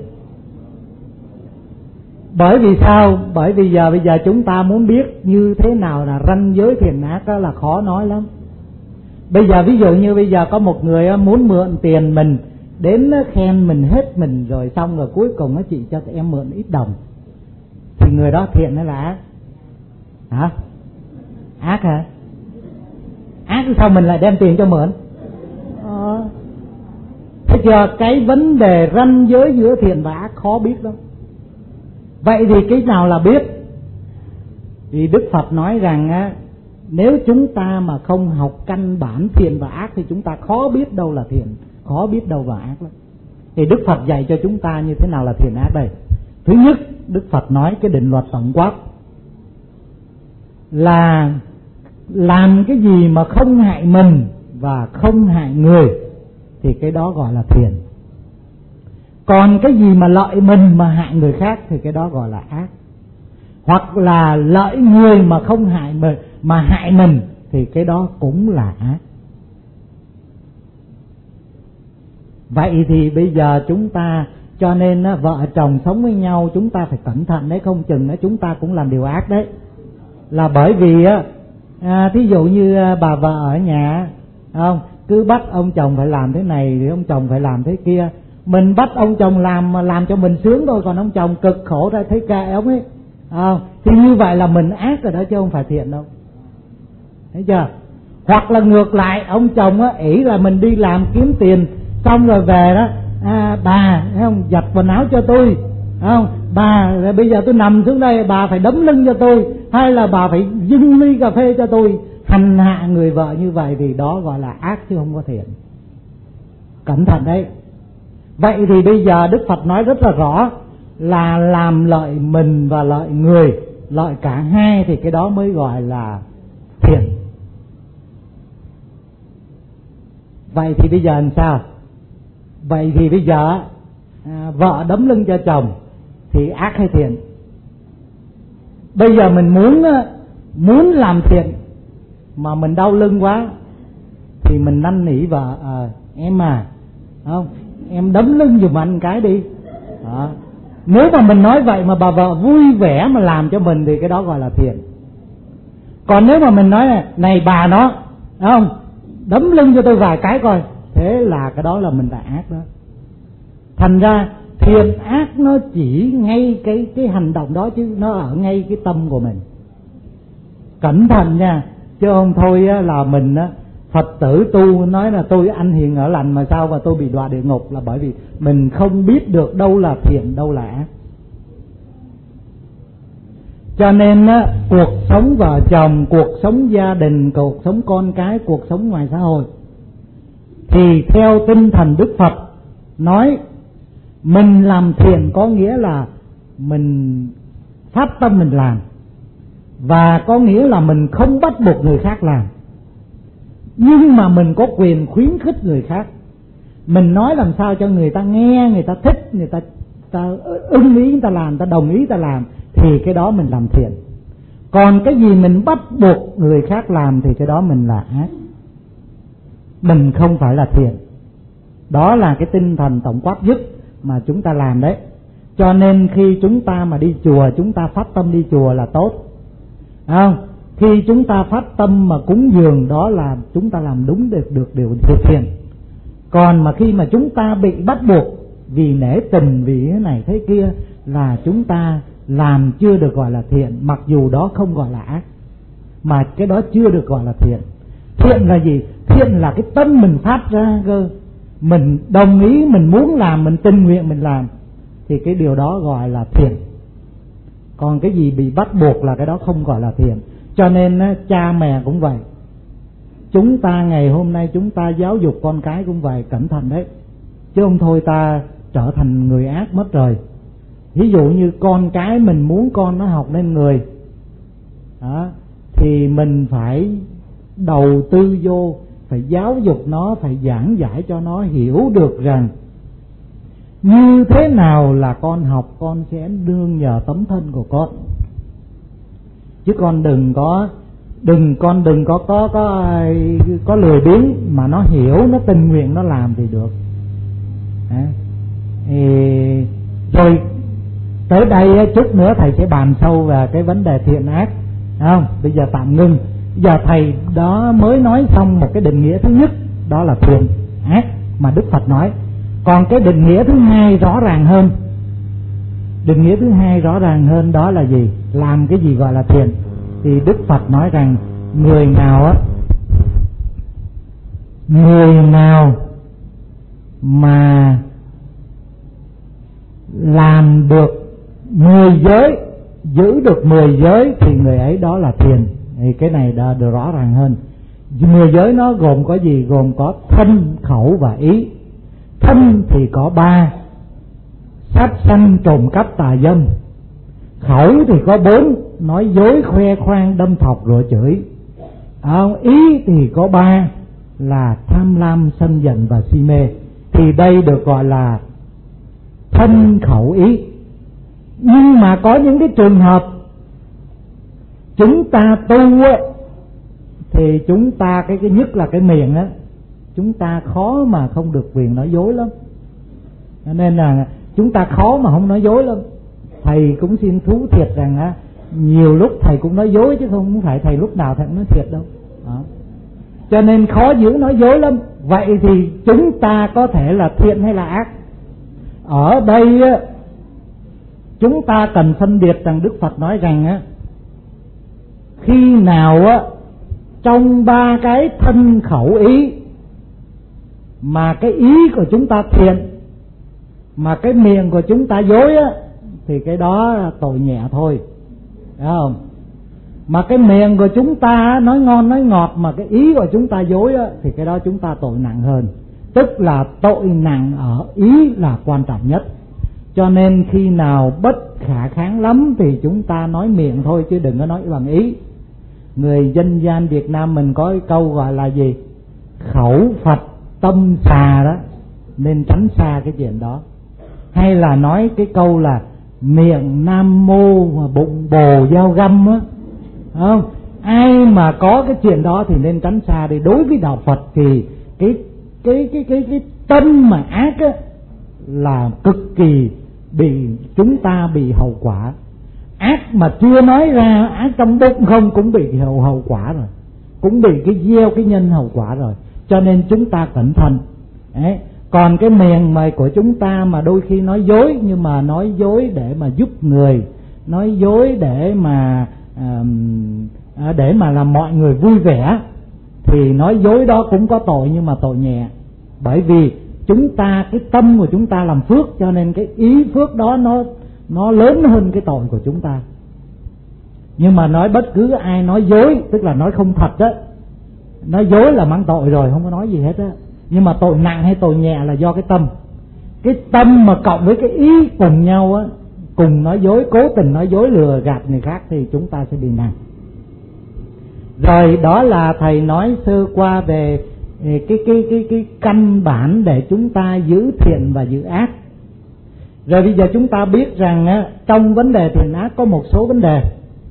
Bởi vì sao? Bởi vì giờ bây giờ chúng ta muốn biết như thế nào là ranh giới thiện ác đó là khó nói lắm. Bây giờ ví dụ như bây giờ có một người muốn mượn tiền mình, đến khen mình hết mình rồi xong rồi cuối cùng nó chị cho em mượn ít đồng, thì người đó thiện hay là ác? Hả? Ác hả? Ác thì sao mình lại đem tiền cho mượn? Ờ. Thế giờ cái vấn đề ranh giới giữa thiện và ác khó biết lắm. Vậy thì cái nào là biết? Vì Đức Phật nói rằng á, nếu chúng ta mà không học căn bản thiện và ác thì chúng ta khó biết đâu là thiện, khó biết đâu là ác lắm. Thì Đức Phật dạy cho chúng ta như thế nào là thiện ác đây. Thứ nhất, Đức Phật nói cái định luật tổng quát là làm cái gì mà không hại mình và không hại người thì cái đó gọi là thiện. Còn cái gì mà lợi mình mà hại người khác thì cái đó gọi là ác. Hoặc là lợi người mà không hại mình mà hại mình thì cái đó cũng là ác. Vậy thì bây giờ chúng ta, cho nên vợ chồng sống với nhau chúng ta phải cẩn thận đấy, không chừng chúng ta cũng làm điều ác đấy. Là bởi vì à, thí dụ như bà vợ ở nhà không, cứ bắt ông chồng phải làm thế này thì ông chồng phải làm thế kia. Mình bắt ông chồng làm mà làm cho mình sướng thôi, còn ông chồng cực khổ ra thấy kệ ông ấy. À, thì như vậy là mình ác rồi đó chứ không phải thiện đâu. Thấy chưa? Hoặc là ngược lại, ông chồng á, ỷ là mình đi làm kiếm tiền xong rồi về đó, à, bà thấy không, giặt quần áo cho tôi, không, bà bây giờ tôi nằm xuống đây bà phải đấm lưng cho tôi, hay là bà phải dưng ly cà phê cho tôi, hành hạ người vợ như vậy thì đó gọi là ác chứ không có thiện. Cẩn thận đấy. Vậy thì bây giờ Đức Phật nói rất là rõ là làm lợi mình và lợi người, lợi cả hai thì cái đó mới gọi là thiện. Vậy thì bây giờ làm sao? Vậy thì bây giờ à, vợ đấm lưng cho chồng thì ác hay thiện? Bây giờ mình muốn muốn làm thiện mà mình đau lưng quá thì mình năn nỉ vợ, à, em à, không, em đấm lưng giùm anh cái đi. Đó. Nếu mà mình nói vậy mà bà vợ vui vẻ mà làm cho mình thì cái đó gọi là thiện. Còn nếu mà mình nói này, này bà nó, không, đấm lưng cho tôi vài cái coi, thế là cái đó là mình đã ác đó. Thành ra thiện ác nó chỉ ngay cái cái hành động đó chứ nó ở ngay cái tâm của mình. Cẩn thận nha, chứ không thôi là mình á, Phật tử tu nói là tôi ăn hiền ở lành mà sao mà tôi bị đọa địa ngục, là bởi vì mình không biết được đâu là thiện đâu là ác. Cho nên á, cuộc sống vợ chồng, cuộc sống gia đình, cuộc sống con cái, cuộc sống ngoài xã hội thì theo tinh thần Đức Phật nói, mình làm thiện có nghĩa là mình phát tâm mình làm, Và có nghĩa là mình không bắt buộc người khác làm, nhưng mà mình có quyền khuyến khích người khác. Mình nói làm sao cho người ta nghe, người ta thích, người ta, ta ưng ý, người ta làm, người ta đồng ý, người ta làm, thì cái đó mình làm thiện. Còn cái gì mình bắt buộc người khác làm thì cái đó mình là ác, mình không phải là thiện. Đó là cái tinh thần tổng quát nhất mà chúng ta làm đấy. Cho nên khi chúng ta mà đi chùa, chúng ta phát tâm đi chùa là tốt, không? Khi chúng ta phát tâm mà cúng dường, đó là chúng ta làm đúng được được điều thiện. Còn mà khi mà chúng ta bị bắt buộc vì nể tình, vì thế này thế kia, là chúng ta làm chưa được gọi là thiện, mặc dù đó không gọi là ác, mà cái đó chưa được gọi là thiện. Thiện là gì? Thiện là cái tâm mình phát ra cơ, mình đồng ý, mình muốn làm, mình tình nguyện mình làm, thì cái điều đó gọi là thiện. Còn cái gì bị bắt buộc là cái đó không gọi là thiện. Cho nên cha mẹ cũng vậy, chúng ta ngày hôm nay chúng ta giáo dục con cái cũng vậy, cẩn thận đấy, chứ không thôi ta trở thành người ác mất rồi. Ví dụ như con cái mình muốn con nó học nên người đó, thì mình phải đầu tư vô, phải giáo dục nó, phải giảng giải cho nó hiểu được rằng như thế nào là con học, con sẽ nương nhờ tấm thân của con. Chứ con đừng có đừng con đừng có có có có lười biếng, mà nó hiểu, nó tình nguyện nó làm thì được. À, thì rồi tới đây chút nữa thầy sẽ bàn sâu về cái vấn đề thiện ác, không? Bây giờ tạm ngưng. Giờ thầy đó mới nói xong một cái định nghĩa thứ nhất, đó là thiện ác mà Đức Phật nói. Còn cái định nghĩa thứ hai rõ ràng hơn. Định nghĩa thứ hai rõ ràng hơn đó là gì? Làm cái gì gọi là thiện? Thì Đức Phật nói rằng người nào á, người nào mà làm được mười giới, giữ được mười giới thì người ấy đó là thiện. Thì cái này đã được rõ ràng hơn. Mười giới nó gồm có gì? Gồm có thân, khẩu và ý. Thân thì có ba: sát sanh, trộm cắp, tà dâm. Khẩu thì có bốn: nói dối, khoe khoang, đâm thọc, rủa chửi. À, ý thì có ba là tham lam, sân giận và si mê. Thì đây được gọi là thân, khẩu, ý. Nhưng mà có những cái trường hợp chúng ta tu á, thì chúng ta cái cái nhất là cái miệng á, chúng ta khó mà không được quyền nói dối lắm. Cho nên là chúng ta khó mà không nói dối lắm. Thầy cũng xin thú thiệt rằng á, nhiều lúc thầy cũng nói dối, chứ không phải thầy lúc nào thầy cũng nói thiệt đâu. Đó. Cho nên khó giữ nói dối lắm. Vậy thì chúng ta có thể là thiện hay là ác? Ở đây á, chúng ta cần phân biệt rằng Đức Phật nói rằng á, khi nào á trong ba cái thân, khẩu, ý mà cái ý của chúng ta thiện, mà cái miệng của chúng ta dối á, thì cái đó tội nhẹ thôi, phải không? Mà cái miệng của chúng ta nói ngon nói ngọt, mà cái ý của chúng ta dối á, thì cái đó chúng ta tội nặng hơn. Tức là tội nặng ở ý là quan trọng nhất. Cho nên khi nào bất khả kháng lắm thì chúng ta nói miệng thôi, chứ đừng có nói bằng ý. Người dân gian Việt Nam mình có cái câu gọi là gì? Khẩu Phật tâm xà đó, nên tránh xa cái chuyện đó. Hay là nói cái câu là miệng nam mô mà bụng bồ dao găm á, không? Ai mà có cái chuyện đó thì nên tránh xa đi. Đối với đạo Phật thì cái cái cái cái cái tâm mà ác á là cực kỳ bị chúng ta bị hậu quả. Ác mà chưa nói ra, ác trong bụng không cũng bị hậu hậu quả rồi, cũng bị cái gieo cái nhân hậu quả rồi. Cho nên chúng ta cẩn thận. Đấy. Còn cái miệng mày của chúng ta mà đôi khi nói dối, nhưng mà nói dối để mà giúp người, nói dối để mà à, để mà làm mọi người vui vẻ, thì nói dối đó cũng có tội, nhưng mà tội nhẹ. Bởi vì chúng ta, cái tâm của chúng ta làm phước, cho nên cái ý phước đó nó nó lớn hơn cái tội của chúng ta. Nhưng mà nói bất cứ ai nói dối, tức là nói không thật đó, nói dối là mang tội rồi, không có nói gì hết á. Nhưng mà tội nặng hay tội nhẹ là do cái tâm. Cái tâm mà cộng với cái ý cùng nhau á, cùng nói dối, cố tình nói dối, lừa gạt người khác, thì chúng ta sẽ bị nặng. Rồi đó là thầy nói sơ qua về cái cái cái cái căn bản để chúng ta giữ thiện và giữ ác. Rồi bây giờ chúng ta biết rằng á, trong vấn đề thiện ác có một số vấn đề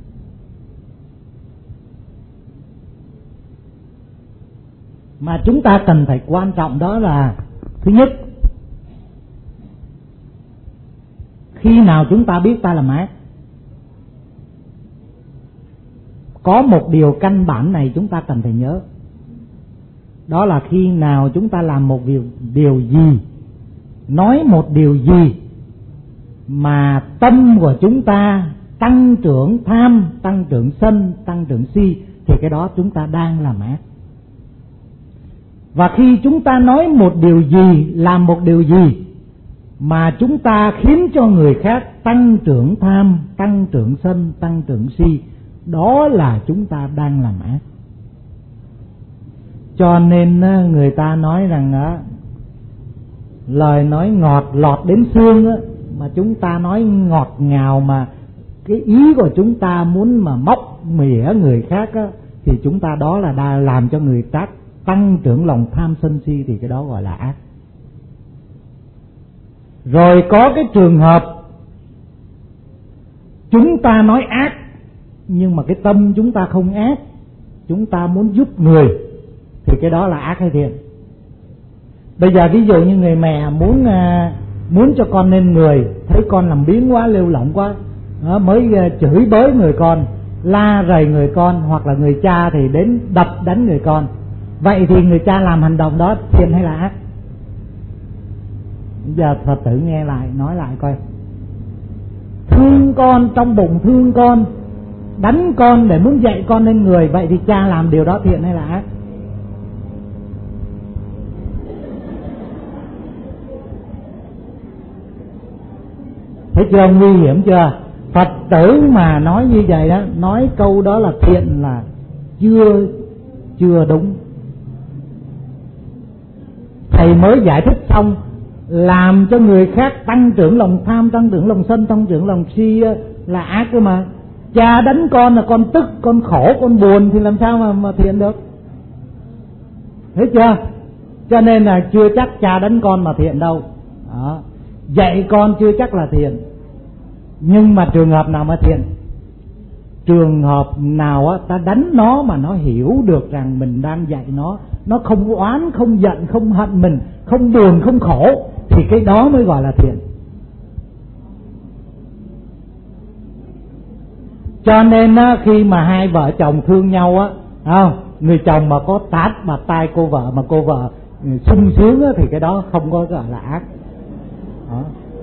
mà chúng ta cần phải quan trọng. Đó là thứ nhất, khi nào chúng ta biết ta làm ác? Có một điều căn bản này chúng ta cần phải nhớ. Đó là khi nào chúng ta làm một điều, điều gì, nói một điều gì mà tâm của chúng ta tăng trưởng tham, tăng trưởng sân, tăng trưởng si, thì cái đó chúng ta đang làm ác. Và khi chúng ta nói một điều gì, làm một điều gì mà chúng ta khiến cho người khác tăng trưởng tham, tăng trưởng sân, tăng trưởng si, đó là chúng ta đang làm ác. Cho nên người ta nói rằng á, lời nói ngọt lọt đến xương á, mà chúng ta nói ngọt ngào mà cái ý của chúng ta muốn mà móc mỉa người khác á, thì chúng ta đó là đã làm cho người ta tăng trưởng lòng tham sân si, thì cái đó gọi là ác. Rồi có cái trường hợp chúng ta nói ác nhưng mà cái tâm chúng ta không ác, chúng ta muốn giúp người, thì cái đó là ác hay thiện? Bây giờ ví dụ như người mẹ muốn muốn cho con nên người, thấy con làm biếng quá, lêu lỏng quá, đó, mới chửi bới người con, la rầy người con, hoặc là người cha thì đến đập đánh người con. Vậy thì người cha làm hành động đó thiện hay là ác? Bây giờ Phật tử nghe lại, nói lại coi. Thương con, trong bụng thương con, đánh con để muốn dạy con nên người, vậy thì cha làm điều đó thiện hay là ác? Thấy chưa, nguy hiểm chưa? Phật tử mà nói như vậy đó, nói câu đó là thiện là chưa chưa đúng. Thầy mới giải thích xong, làm cho người khác tăng trưởng lòng tham, tăng trưởng lòng sân, tăng trưởng lòng si là ác cơ mà. Cha đánh con là con tức, con khổ, con buồn thì làm sao mà, mà thiện được? Thấy chưa? Cho nên là chưa chắc cha đánh con mà thiện đâu. Đó. Dạy con chưa chắc là thiện. Nhưng mà trường hợp nào mà thiện? Trường hợp nào á, ta đánh nó mà nó hiểu được rằng mình đang dạy nó, nó không oán, không giận, không hận mình, không buồn, không khổ, thì cái đó mới gọi là thiện. Cho nên á, khi mà hai vợ chồng thương nhau á, không, người chồng mà có tát vào tai cô vợ mà cô vợ sung sướng á, thì cái đó không có gọi là ác. Đó.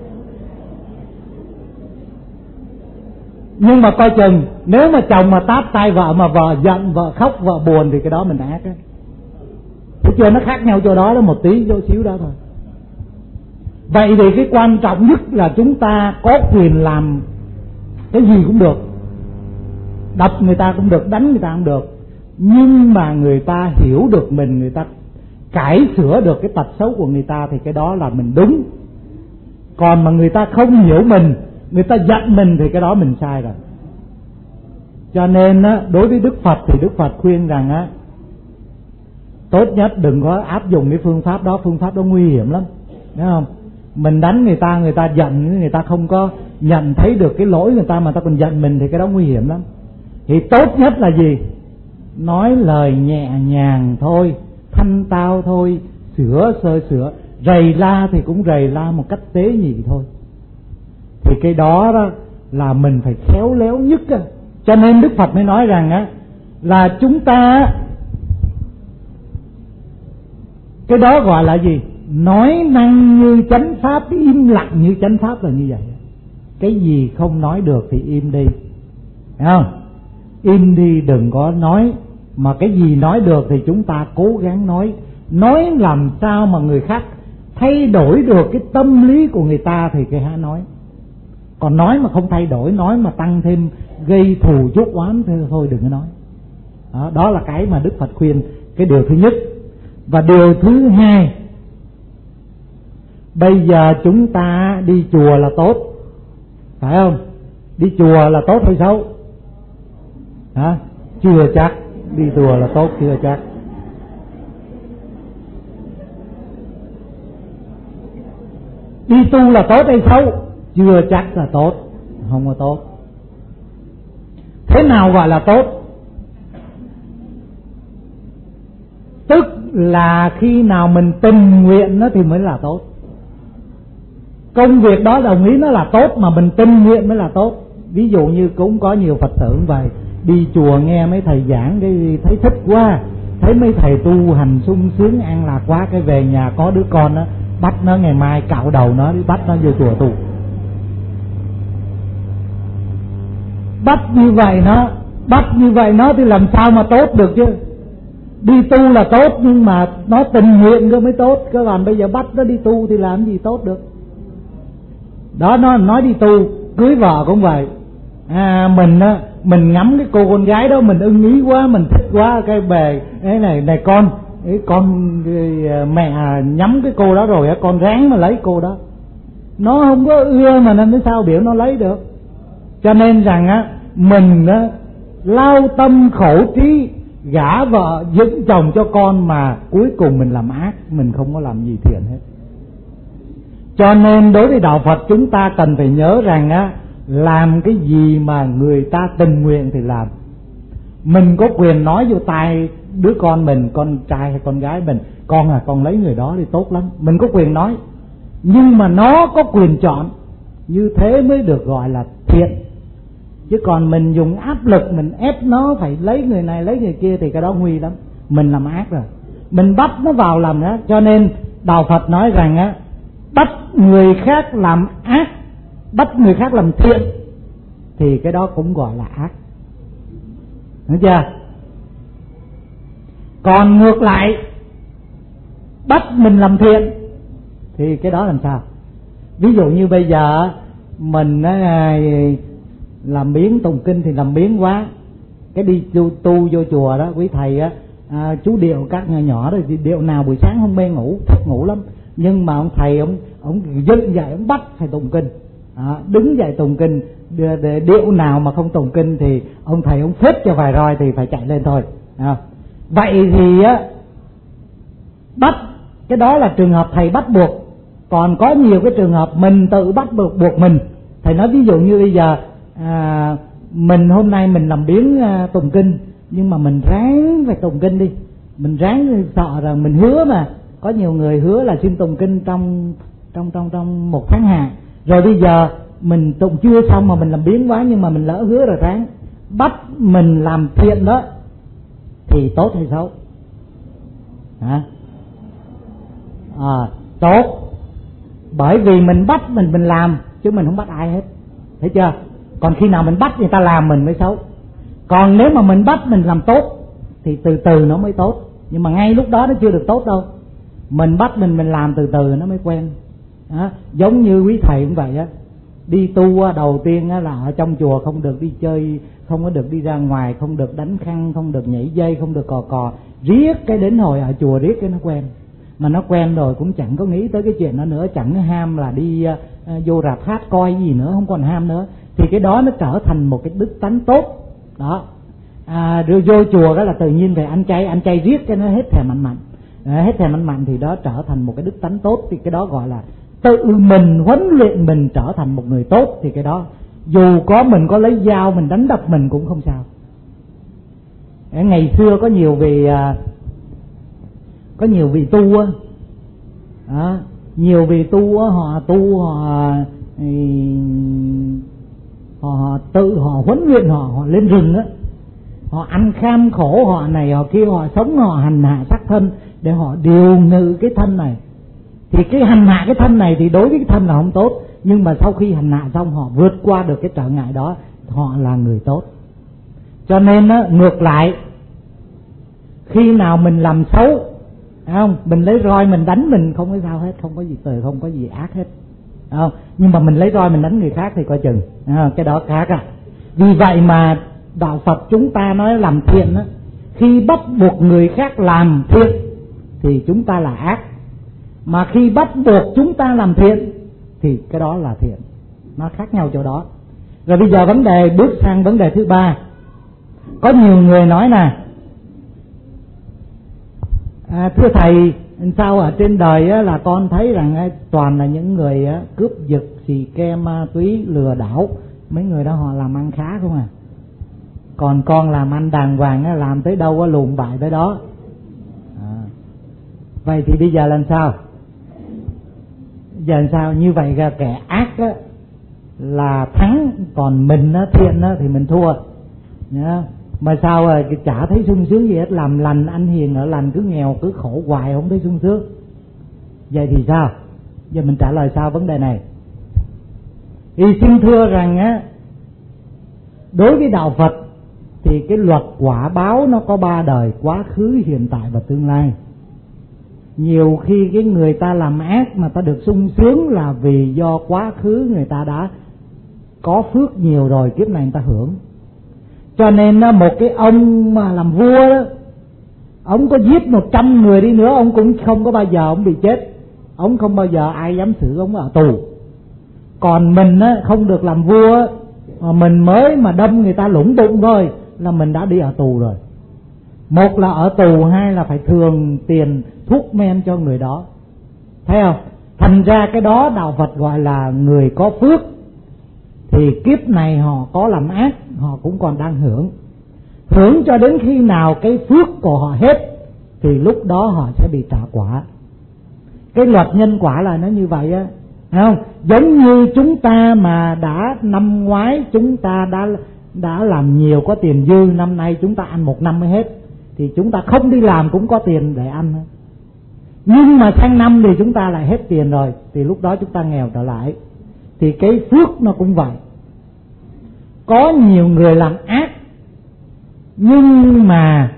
Nhưng mà coi chừng, nếu mà chồng mà tát tai vợ mà vợ giận, vợ khóc, vợ buồn, thì cái đó mình ác á. Thấy chưa, nó khác nhau chỗ đó, đó một tí, chỗ xíu đó thôi. Vậy thì cái quan trọng nhất là chúng ta có quyền làm cái gì cũng được, đập người ta cũng được, đánh người ta cũng được, nhưng mà người ta hiểu được mình, người ta cải sửa được cái tật xấu của người ta, thì cái đó là mình đúng. Còn mà người ta không hiểu mình, người ta giận mình, thì cái đó mình sai rồi. Cho nên á, đối với Đức Phật thì Đức Phật khuyên rằng á, tốt nhất đừng có áp dụng cái phương pháp đó, phương pháp đó nguy hiểm lắm, thấy không? Mình đánh người ta, người ta giận, người ta không có nhận thấy được cái lỗi người ta mà ta còn giận mình, thì cái đó nguy hiểm lắm. Thì tốt nhất là gì? Nói lời nhẹ nhàng thôi, thanh tao thôi, sửa sơ sửa, rầy la thì cũng rầy la một cách tế nhị thôi. Thì cái đó, đó là mình phải khéo léo nhất á. Cho nên Đức Phật mới nói rằng á, là chúng ta, cái đó gọi là gì? Nói năng như chánh pháp, im lặng như chánh pháp là như vậy. Cái gì không nói được thì im đi, thấy không? Im đi, đừng có nói. Mà cái gì nói được thì chúng ta cố gắng nói. Nói làm sao mà người khác thay đổi được cái tâm lý của người ta thì cái hãy nói. Còn nói mà không thay đổi, nói mà tăng thêm gây thù chuốc oán thì thôi đừng có nói. Đó, đó là cái mà Đức Phật khuyên, cái điều thứ nhất. Và điều thứ hai, bây giờ chúng ta đi chùa là tốt, phải không? Đi chùa là tốt hay xấu? Hả? Chưa chắc. Đi chùa là tốt chưa chắc. Đi tu là tốt hay xấu? Chưa chắc là tốt, không có tốt. Thế nào gọi là tốt? Tức là khi nào mình tình nguyện nó thì mới là tốt. Công việc đó đồng ý nó là tốt mà mình tình nguyện mới là tốt. Ví dụ như cũng có nhiều Phật tử vậy, đi chùa nghe mấy thầy giảng cái thấy thích quá, thấy mấy thầy tu hành sung sướng an lạc quá, cái về nhà có đứa con đó bắt nó ngày mai cạo đầu nó, đi bắt nó vô chùa tu. Bắt như vậy nó bắt như vậy nó thì làm sao mà tốt được chứ. Đi tu là tốt nhưng mà nó tình nguyện cơ mới tốt. Các bạn bây giờ bắt nó đi tu thì làm gì tốt được. Đó, nó nói đi tu. Cưới vợ cũng vậy. À, mình mình ngắm cái cô con gái đó mình ưng ý quá, mình thích quá, cái bề cái này này con cái con cái, mẹ nhắm cái cô đó rồi con ráng mà lấy cô đó. Nó không có ưa mà nên sao biểu nó lấy được. Cho nên rằng á, mình á, lao tâm khổ trí gả vợ dựng chồng cho con mà cuối cùng mình làm ác, mình không có làm gì thiện hết. Cho nên đối với đạo Phật chúng ta cần phải nhớ rằng á, làm cái gì mà người ta tình nguyện thì làm. Mình có quyền nói vô tai đứa con mình, con trai hay con gái mình, con à con lấy người đó thì tốt lắm, mình có quyền nói. Nhưng mà nó có quyền chọn, như thế mới được gọi là thiện. Chứ còn mình dùng áp lực, mình ép nó phải lấy người này lấy người kia thì cái đó nguy lắm, mình làm ác rồi, mình bắt nó vào làm đó. Cho nên đạo Phật nói rằng á, bắt người khác làm ác, bắt người khác làm thiện thì cái đó cũng gọi là ác, hiểu chưa? Còn ngược lại, bắt mình làm thiện thì cái đó làm sao? Ví dụ như bây giờ mình làm biếng tụng kinh thì làm biếng quá, cái đi tu, tu vô chùa đó quý thầy á, à, chú điệu các nhỏ nhỏ rồi điệu nào buổi sáng không mê ngủ, thích ngủ lắm, nhưng mà ông thầy ông ông dựng dậy ông bắt phải tụng kinh, à, đứng dậy tụng kinh, điệu nào mà không tụng kinh thì ông thầy ông phết cho vài roi thì phải chạy lên thôi. À, vậy thì á, bắt cái đó là trường hợp thầy bắt buộc. Còn có nhiều cái trường hợp mình tự bắt buộc buộc mình. Thầy nói ví dụ như bây giờ à, mình hôm nay mình làm biếng à, tụng kinh, nhưng mà mình ráng phải tụng kinh đi, mình ráng, sợ rằng mình hứa mà, có nhiều người hứa là xin tụng kinh trong trong trong trong một tháng hạ, rồi bây giờ mình tụng chưa xong mà mình làm biếng quá, nhưng mà mình lỡ hứa rồi ráng, bắt mình làm thiện đó thì tốt hay xấu? Hả? À, tốt, bởi vì mình bắt mình mình làm chứ mình không bắt ai hết, thấy chưa? Còn khi nào mình bắt người ta làm mình mới xấu. Còn nếu mà mình bắt mình làm tốt thì từ từ nó mới tốt, nhưng mà ngay lúc đó nó chưa được tốt đâu. Mình bắt mình mình làm từ từ nó mới quen. À, giống như quý thầy cũng vậy á, đi tu á, đầu tiên á, là ở trong chùa không được đi chơi, không có được đi ra ngoài, không được đánh khăn, không được nhảy dây, không được cò cò, riết cái đến hồi ở chùa riết cái nó quen. Mà nó quen rồi cũng chẳng có nghĩ tới cái chuyện đó nữa, chẳng ham là đi uh, vô rạp hát coi gì nữa, không còn ham nữa, thì cái đó nó trở thành một cái đức tánh tốt đó. À, rồi vô chùa đó là tự nhiên về ăn chay, ăn chay riết cái nó hết thèm ăn mặn, à, hết thèm ăn mặn thì đó trở thành một cái đức tánh tốt, thì cái đó gọi là tự mình huấn luyện mình trở thành một người tốt. Thì cái đó dù có mình có lấy dao mình đánh đập mình cũng không sao. Ngày xưa có nhiều vị uh, có nhiều vị tu á, à, nhiều vị tu á, họ tu họ, họ họ tự họ huấn luyện họ họ lên rừng á, họ ăn kham khổ, họ này họ kia, họ sống họ hành hạ xác thân để họ điều ngự cái thân này. Thì cái hành hạ cái thân này thì đối với cái thân là không tốt, nhưng mà sau khi hành hạ xong họ vượt qua được cái trở ngại đó, họ là người tốt. Cho nên á, ngược lại, khi nào mình làm xấu, không, mình lấy roi mình đánh mình không có sao hết, không có gì từ, không có gì ác hết, không? Nhưng mà mình lấy roi mình đánh người khác thì coi chừng, à, cái đó khác à. Vì vậy mà đạo Phật chúng ta nói làm thiện á, khi bắt buộc người khác làm thiện thì chúng ta là ác, mà khi bắt buộc chúng ta làm thiện thì cái đó là thiện. Nó khác nhau chỗ đó. Rồi bây giờ vấn đề bước sang vấn đề thứ ba. Có nhiều người nói nè, À, thưa thầy, sao ở trên đời á, là con thấy rằng á, toàn là những người á, cướp giật, xì ke, ma túy, lừa đảo. Mấy người đó họ làm ăn khá không à? Còn con làm ăn đàng hoàng á, làm tới đâu á, lùn bại tới đó. À. Vậy thì bây giờ làm sao? Giờ làm sao? Như vậy là kẻ ác á, là thắng, còn mình á, thiện á, thì mình thua. Nhá. Mà sao à, chả thấy sung sướng gì hết, làm lành ăn hiền ở lành, cứ nghèo cứ khổ hoài không thấy sung sướng. Vậy thì sao? Giờ mình trả lời sao vấn đề này? Thì xin thưa rằng á, đối với đạo Phật thì cái luật quả báo nó có ba đời: quá khứ, hiện tại và tương lai. Nhiều khi cái người ta làm ác mà ta được sung sướng là vì do quá khứ người ta đã có phước nhiều rồi, kiếp này người ta hưởng. Cho nên một cái ông mà làm vua đó, ông có giết một trăm người đi nữa, ông cũng không có bao giờ ông bị chết. Ông không bao giờ ai dám xử ông ở tù. Còn mình á, không được làm vua, mà mình mới mà đâm người ta lủng bụng thôi là mình đã đi ở tù rồi. Một là ở tù, hai là phải thường tiền thuốc men cho người đó. Thấy không? Thành ra cái đó đạo Phật gọi là người có phước. Thì kiếp này họ có làm ác, họ cũng còn đang hưởng. Hưởng cho đến khi nào cái phước của họ hết thì lúc đó họ sẽ bị trả quả. Cái luật nhân quả là nó như vậy á, thấy không? Giống như chúng ta mà đã năm ngoái chúng ta đã đã làm nhiều có tiền dư, năm nay chúng ta ăn một năm mới hết, thì chúng ta không đi làm cũng có tiền để ăn. Nhưng mà sang năm thì chúng ta lại hết tiền rồi, thì lúc đó chúng ta nghèo trở lại. Thì cái phước nó cũng vậy. Có nhiều người làm ác nhưng mà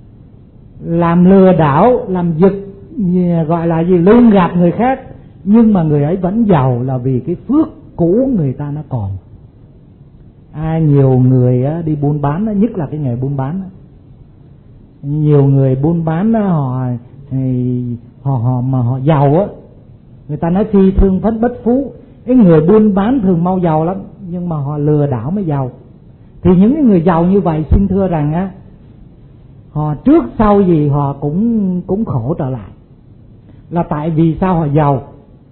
làm lừa đảo, làm giật, gọi là gì, lương gạt người khác, nhưng mà người ấy vẫn giàu là vì cái phước cũ người ta nó còn. À, nhiều người á, đi buôn bán á, nhất là cái nghề buôn bán á. Nhiều người buôn bán á, họ, họ họ mà họ giàu á, người ta nói phi thương phất bất phú. Cái người buôn bán thường mau giàu lắm, nhưng mà họ lừa đảo mới giàu. Thì những cái người giàu như vậy xin thưa rằng á, họ trước sau gì họ cũng cũng khổ trở lại. Là tại vì sao họ giàu?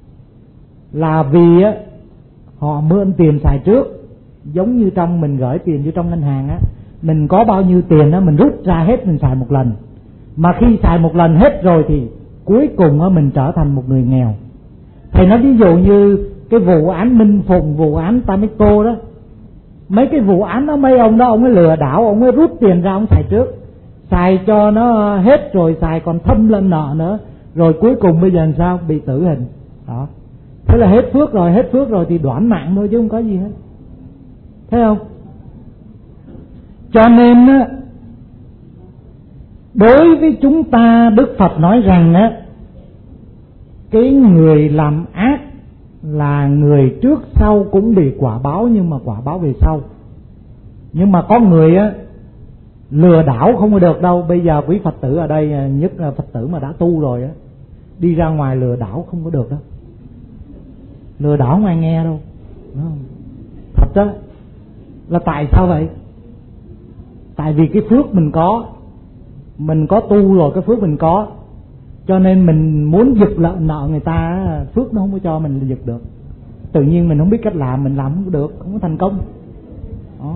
Là vì á, họ mượn tiền xài trước. Giống như trong mình gửi tiền vô trong ngân hàng á, mình có bao nhiêu tiền á, mình rút ra hết mình xài một lần. Mà khi xài một lần hết rồi thì cuối cùng á, mình trở thành một người nghèo. Thầy nói ví dụ như cái vụ án Minh Phụng, vụ án Tameco đó, mấy cái vụ án đó, mấy ông đó ông ấy lừa đảo, ông ấy rút tiền ra ông xài trước, xài cho nó hết rồi xài còn thâm lên nợ nữa, rồi cuối cùng bây giờ làm sao? Bị tử hình đó. Thế là hết phước rồi, hết phước rồi thì đoản mạng thôi chứ không có gì hết. Thấy không? Cho nên á, đối với chúng ta Đức Phật nói rằng á, cái người làm ác là người trước sau cũng bị quả báo, nhưng mà quả báo về sau. Nhưng mà có người á, lừa đảo không có được đâu. Bây giờ quý Phật tử ở đây, nhất là Phật tử mà đã tu rồi á, đi ra ngoài lừa đảo không có được đâu. Lừa đảo không ai nghe đâu. Thật đó. Là tại sao vậy? Tại vì cái phước mình có, mình có tu rồi, cái phước mình có, cho nên mình muốn giật nợ nợ người ta, phước nó không có cho mình giật được. Tự nhiên mình không biết cách làm, mình làm không có được, không có thành công. Đó,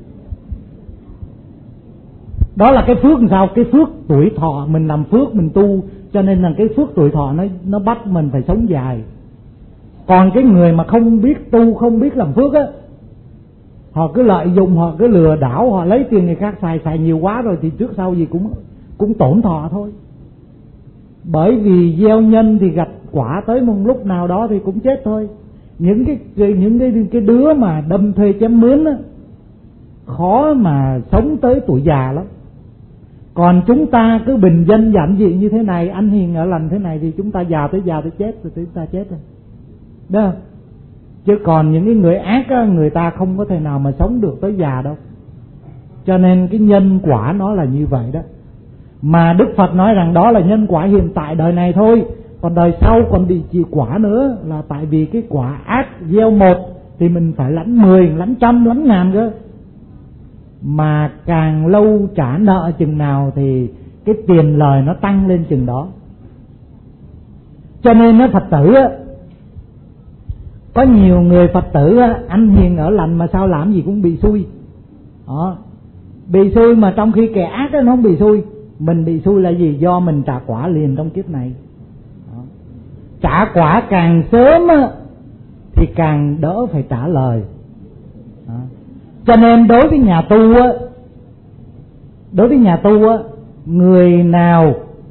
đó là cái phước làm sao? Cái phước tuổi thọ, mình làm phước mình tu, cho nên là cái phước tuổi thọ nó nó bắt mình phải sống dài. Còn cái người mà không biết tu, không biết làm phước á, họ cứ lợi dụng, họ cứ lừa đảo, họ lấy tiền người khác xài, xài nhiều quá rồi thì trước sau gì cũng cũng tổn thọ thôi. Bởi vì gieo nhân thì gặt quả, tới một lúc nào đó thì cũng chết thôi. Những cái những cái cái đứa mà đâm thuê chém mướn á, khó mà sống tới tuổi già lắm. Còn chúng ta cứ bình dân giản dị như thế này, ăn hiền ở lành thế này, thì chúng ta già tới già tới chết rồi, chúng ta chết rồi. Đó. Chứ còn những cái người ác á, người ta không có thể nào mà sống được tới già đâu. Cho nên cái nhân quả nó là như vậy đó. Mà Đức Phật nói rằng đó là nhân quả hiện tại đời này thôi, còn đời sau còn bị chịu quả nữa. Là tại vì cái quả ác gieo một thì mình phải lãnh mười, lãnh trăm, lãnh ngàn cơ. Mà càng lâu trả nợ chừng nào thì cái tiền lời nó tăng lên chừng đó. Cho nên nó Phật tử á, có nhiều người Phật tử á, ăn hiền ở lành mà sao làm gì cũng bị xui. Đó. Bị xui mà trong khi kẻ ác đó nó không bị xui. Mình bị xui là gì? Do mình trả quả liền trong kiếp này. Đó. Trả quả càng sớm á, thì càng đỡ phải trả lời. Đó. Cho nên đối với nhà tu á, đối với nhà tu á, người nào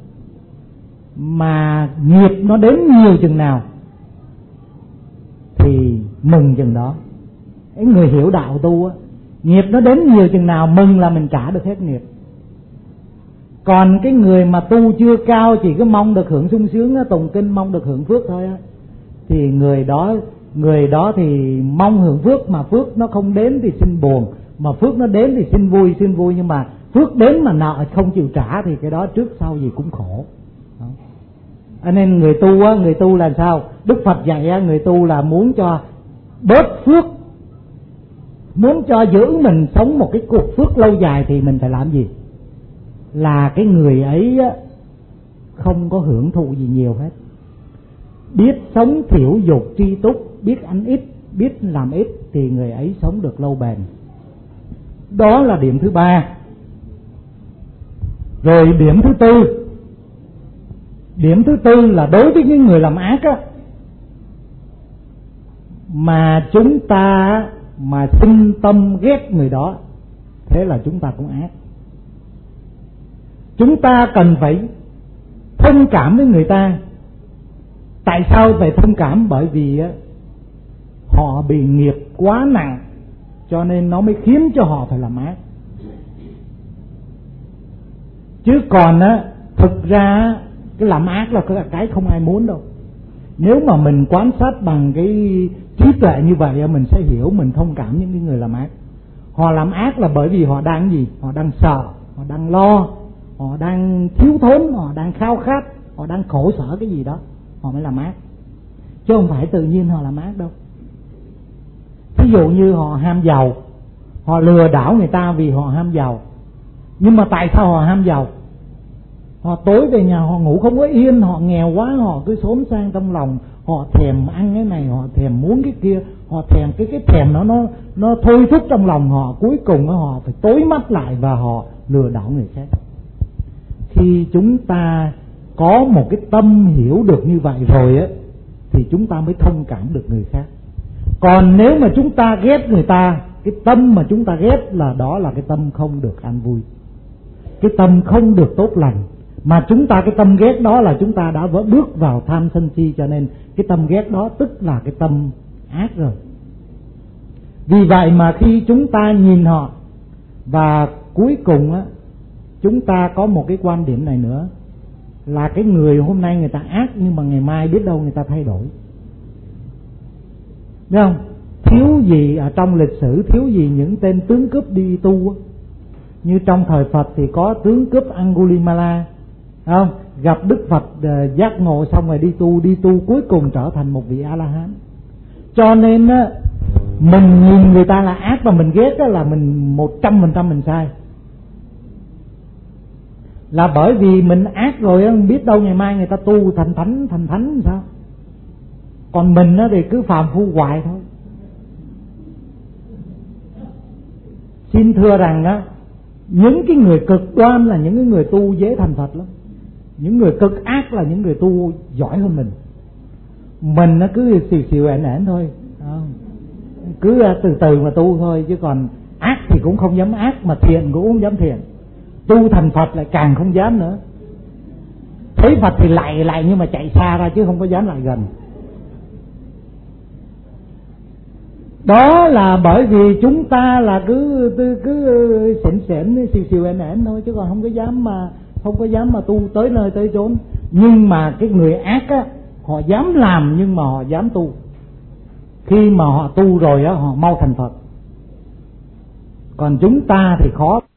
mà nghiệp nó đến nhiều chừng nào thì mừng chừng đó. Cái người hiểu đạo tu á, nghiệp nó đến nhiều chừng nào mừng là mình trả được hết nghiệp. Còn cái người mà tu chưa cao chỉ cứ mong được hưởng sung sướng á, tụng kinh mong được hưởng phước thôi á, thì người đó người đó thì mong hưởng phước mà phước nó không đến thì xin buồn, mà phước nó đến thì xin vui xin vui nhưng mà phước đến mà nợ không chịu trả thì cái đó trước sau gì cũng khổ. Đó. Cho nên người tu á, người tu là sao? Đức Phật dạy á, người tu là muốn cho bớt phước, muốn cho giữ mình sống một cái cuộc phước lâu dài thì mình phải làm gì? Là cái người ấy á, không có hưởng thụ gì nhiều hết, biết sống thiểu dục tri túc, biết ăn ít, biết làm ít thì người ấy sống được lâu bền. Đó là điểm thứ ba. Rồi điểm thứ tư. Điểm thứ tư là đối với những người làm ác á, mà chúng ta mà sinh tâm ghét người đó, thế là chúng ta cũng ác. Chúng ta cần phải thông cảm với người ta. Tại sao phải thông cảm? Bởi vì á, họ bị nghiệp quá nặng, cho nên nó mới khiến cho họ phải làm ác. Chứ còn á, thực ra cái làm ác là cái không ai muốn đâu. Nếu mà mình quan sát bằng cái trí tuệ như vậy, mình sẽ hiểu, mình thông cảm những người làm ác. Họ làm ác là bởi vì họ đang gì? Họ đang sợ, họ đang lo, họ đang thiếu thốn, họ đang khao khát, họ đang khổ sở cái gì đó, họ mới làm ác. Chứ không phải tự nhiên họ làm ác đâu. Ví dụ như họ ham giàu, họ lừa đảo người ta vì họ ham giàu. Nhưng mà tại sao họ ham giàu? Họ tối về nhà họ ngủ không có yên, họ nghèo quá, họ cứ xốn sang trong lòng, họ thèm ăn cái này, họ thèm muốn cái kia, họ thèm cái cái thèm nó nó nó thôi thúc trong lòng họ, cuối cùng họ phải tối mắt lại và họ lừa đảo người khác. Khi chúng ta có một cái tâm hiểu được như vậy rồi á, thì chúng ta mới thông cảm được người khác. Còn nếu mà chúng ta ghét người ta, cái tâm mà chúng ta ghét là đó là cái tâm không được an vui, cái tâm không được tốt lành. Mà chúng ta cái tâm ghét đó là chúng ta đã vỡ bước vào tham sân si, cho nên cái tâm ghét đó tức là cái tâm ác rồi. Vì vậy mà khi chúng ta nhìn họ, và cuối cùng á, chúng ta có một cái quan điểm này nữa, là cái người hôm nay người ta ác nhưng mà ngày mai biết đâu người ta thay đổi. Đúng không? Thiếu gì ở trong lịch sử, thiếu gì những tên tướng cướp đi tu. Như trong thời Phật thì có tướng cướp Angulimala, không? Gặp Đức Phật uh, giác ngộ xong rồi đi tu, đi tu cuối cùng trở thành một vị A-la-hán. Cho nên á, mình nhìn người ta là ác và mình ghét á, là mình một trăm phần trăm mình sai. Là bởi vì mình ác rồi á, biết đâu ngày mai người ta tu thành thánh, thành thánh sao? Còn mình á thì cứ phàm phu hoài thôi. Xin thưa rằng á, những cái người cực đoan là những cái người tu dễ thành Phật lắm. Những người cực ác là những người tu giỏi hơn mình. Mình nó cứ xìu xìu ẻn ẻn thôi, cứ từ từ mà tu thôi. Chứ còn ác thì cũng không dám ác, mà thiện cũng không dám thiện. Tu thành Phật lại càng không dám nữa. Thấy Phật thì lại lại nhưng mà chạy xa ra chứ không có dám lại gần. Đó là bởi vì chúng ta là cứ cứ, cứ xỉn xỉn xìu xìu ẻn ẻn thôi, chứ còn không có dám mà không có dám mà tu tới nơi tới chốn. Nhưng mà cái người ác á, họ dám làm nhưng mà họ dám tu. Khi mà họ tu rồi á, họ mau thành Phật. Còn chúng ta thì khó.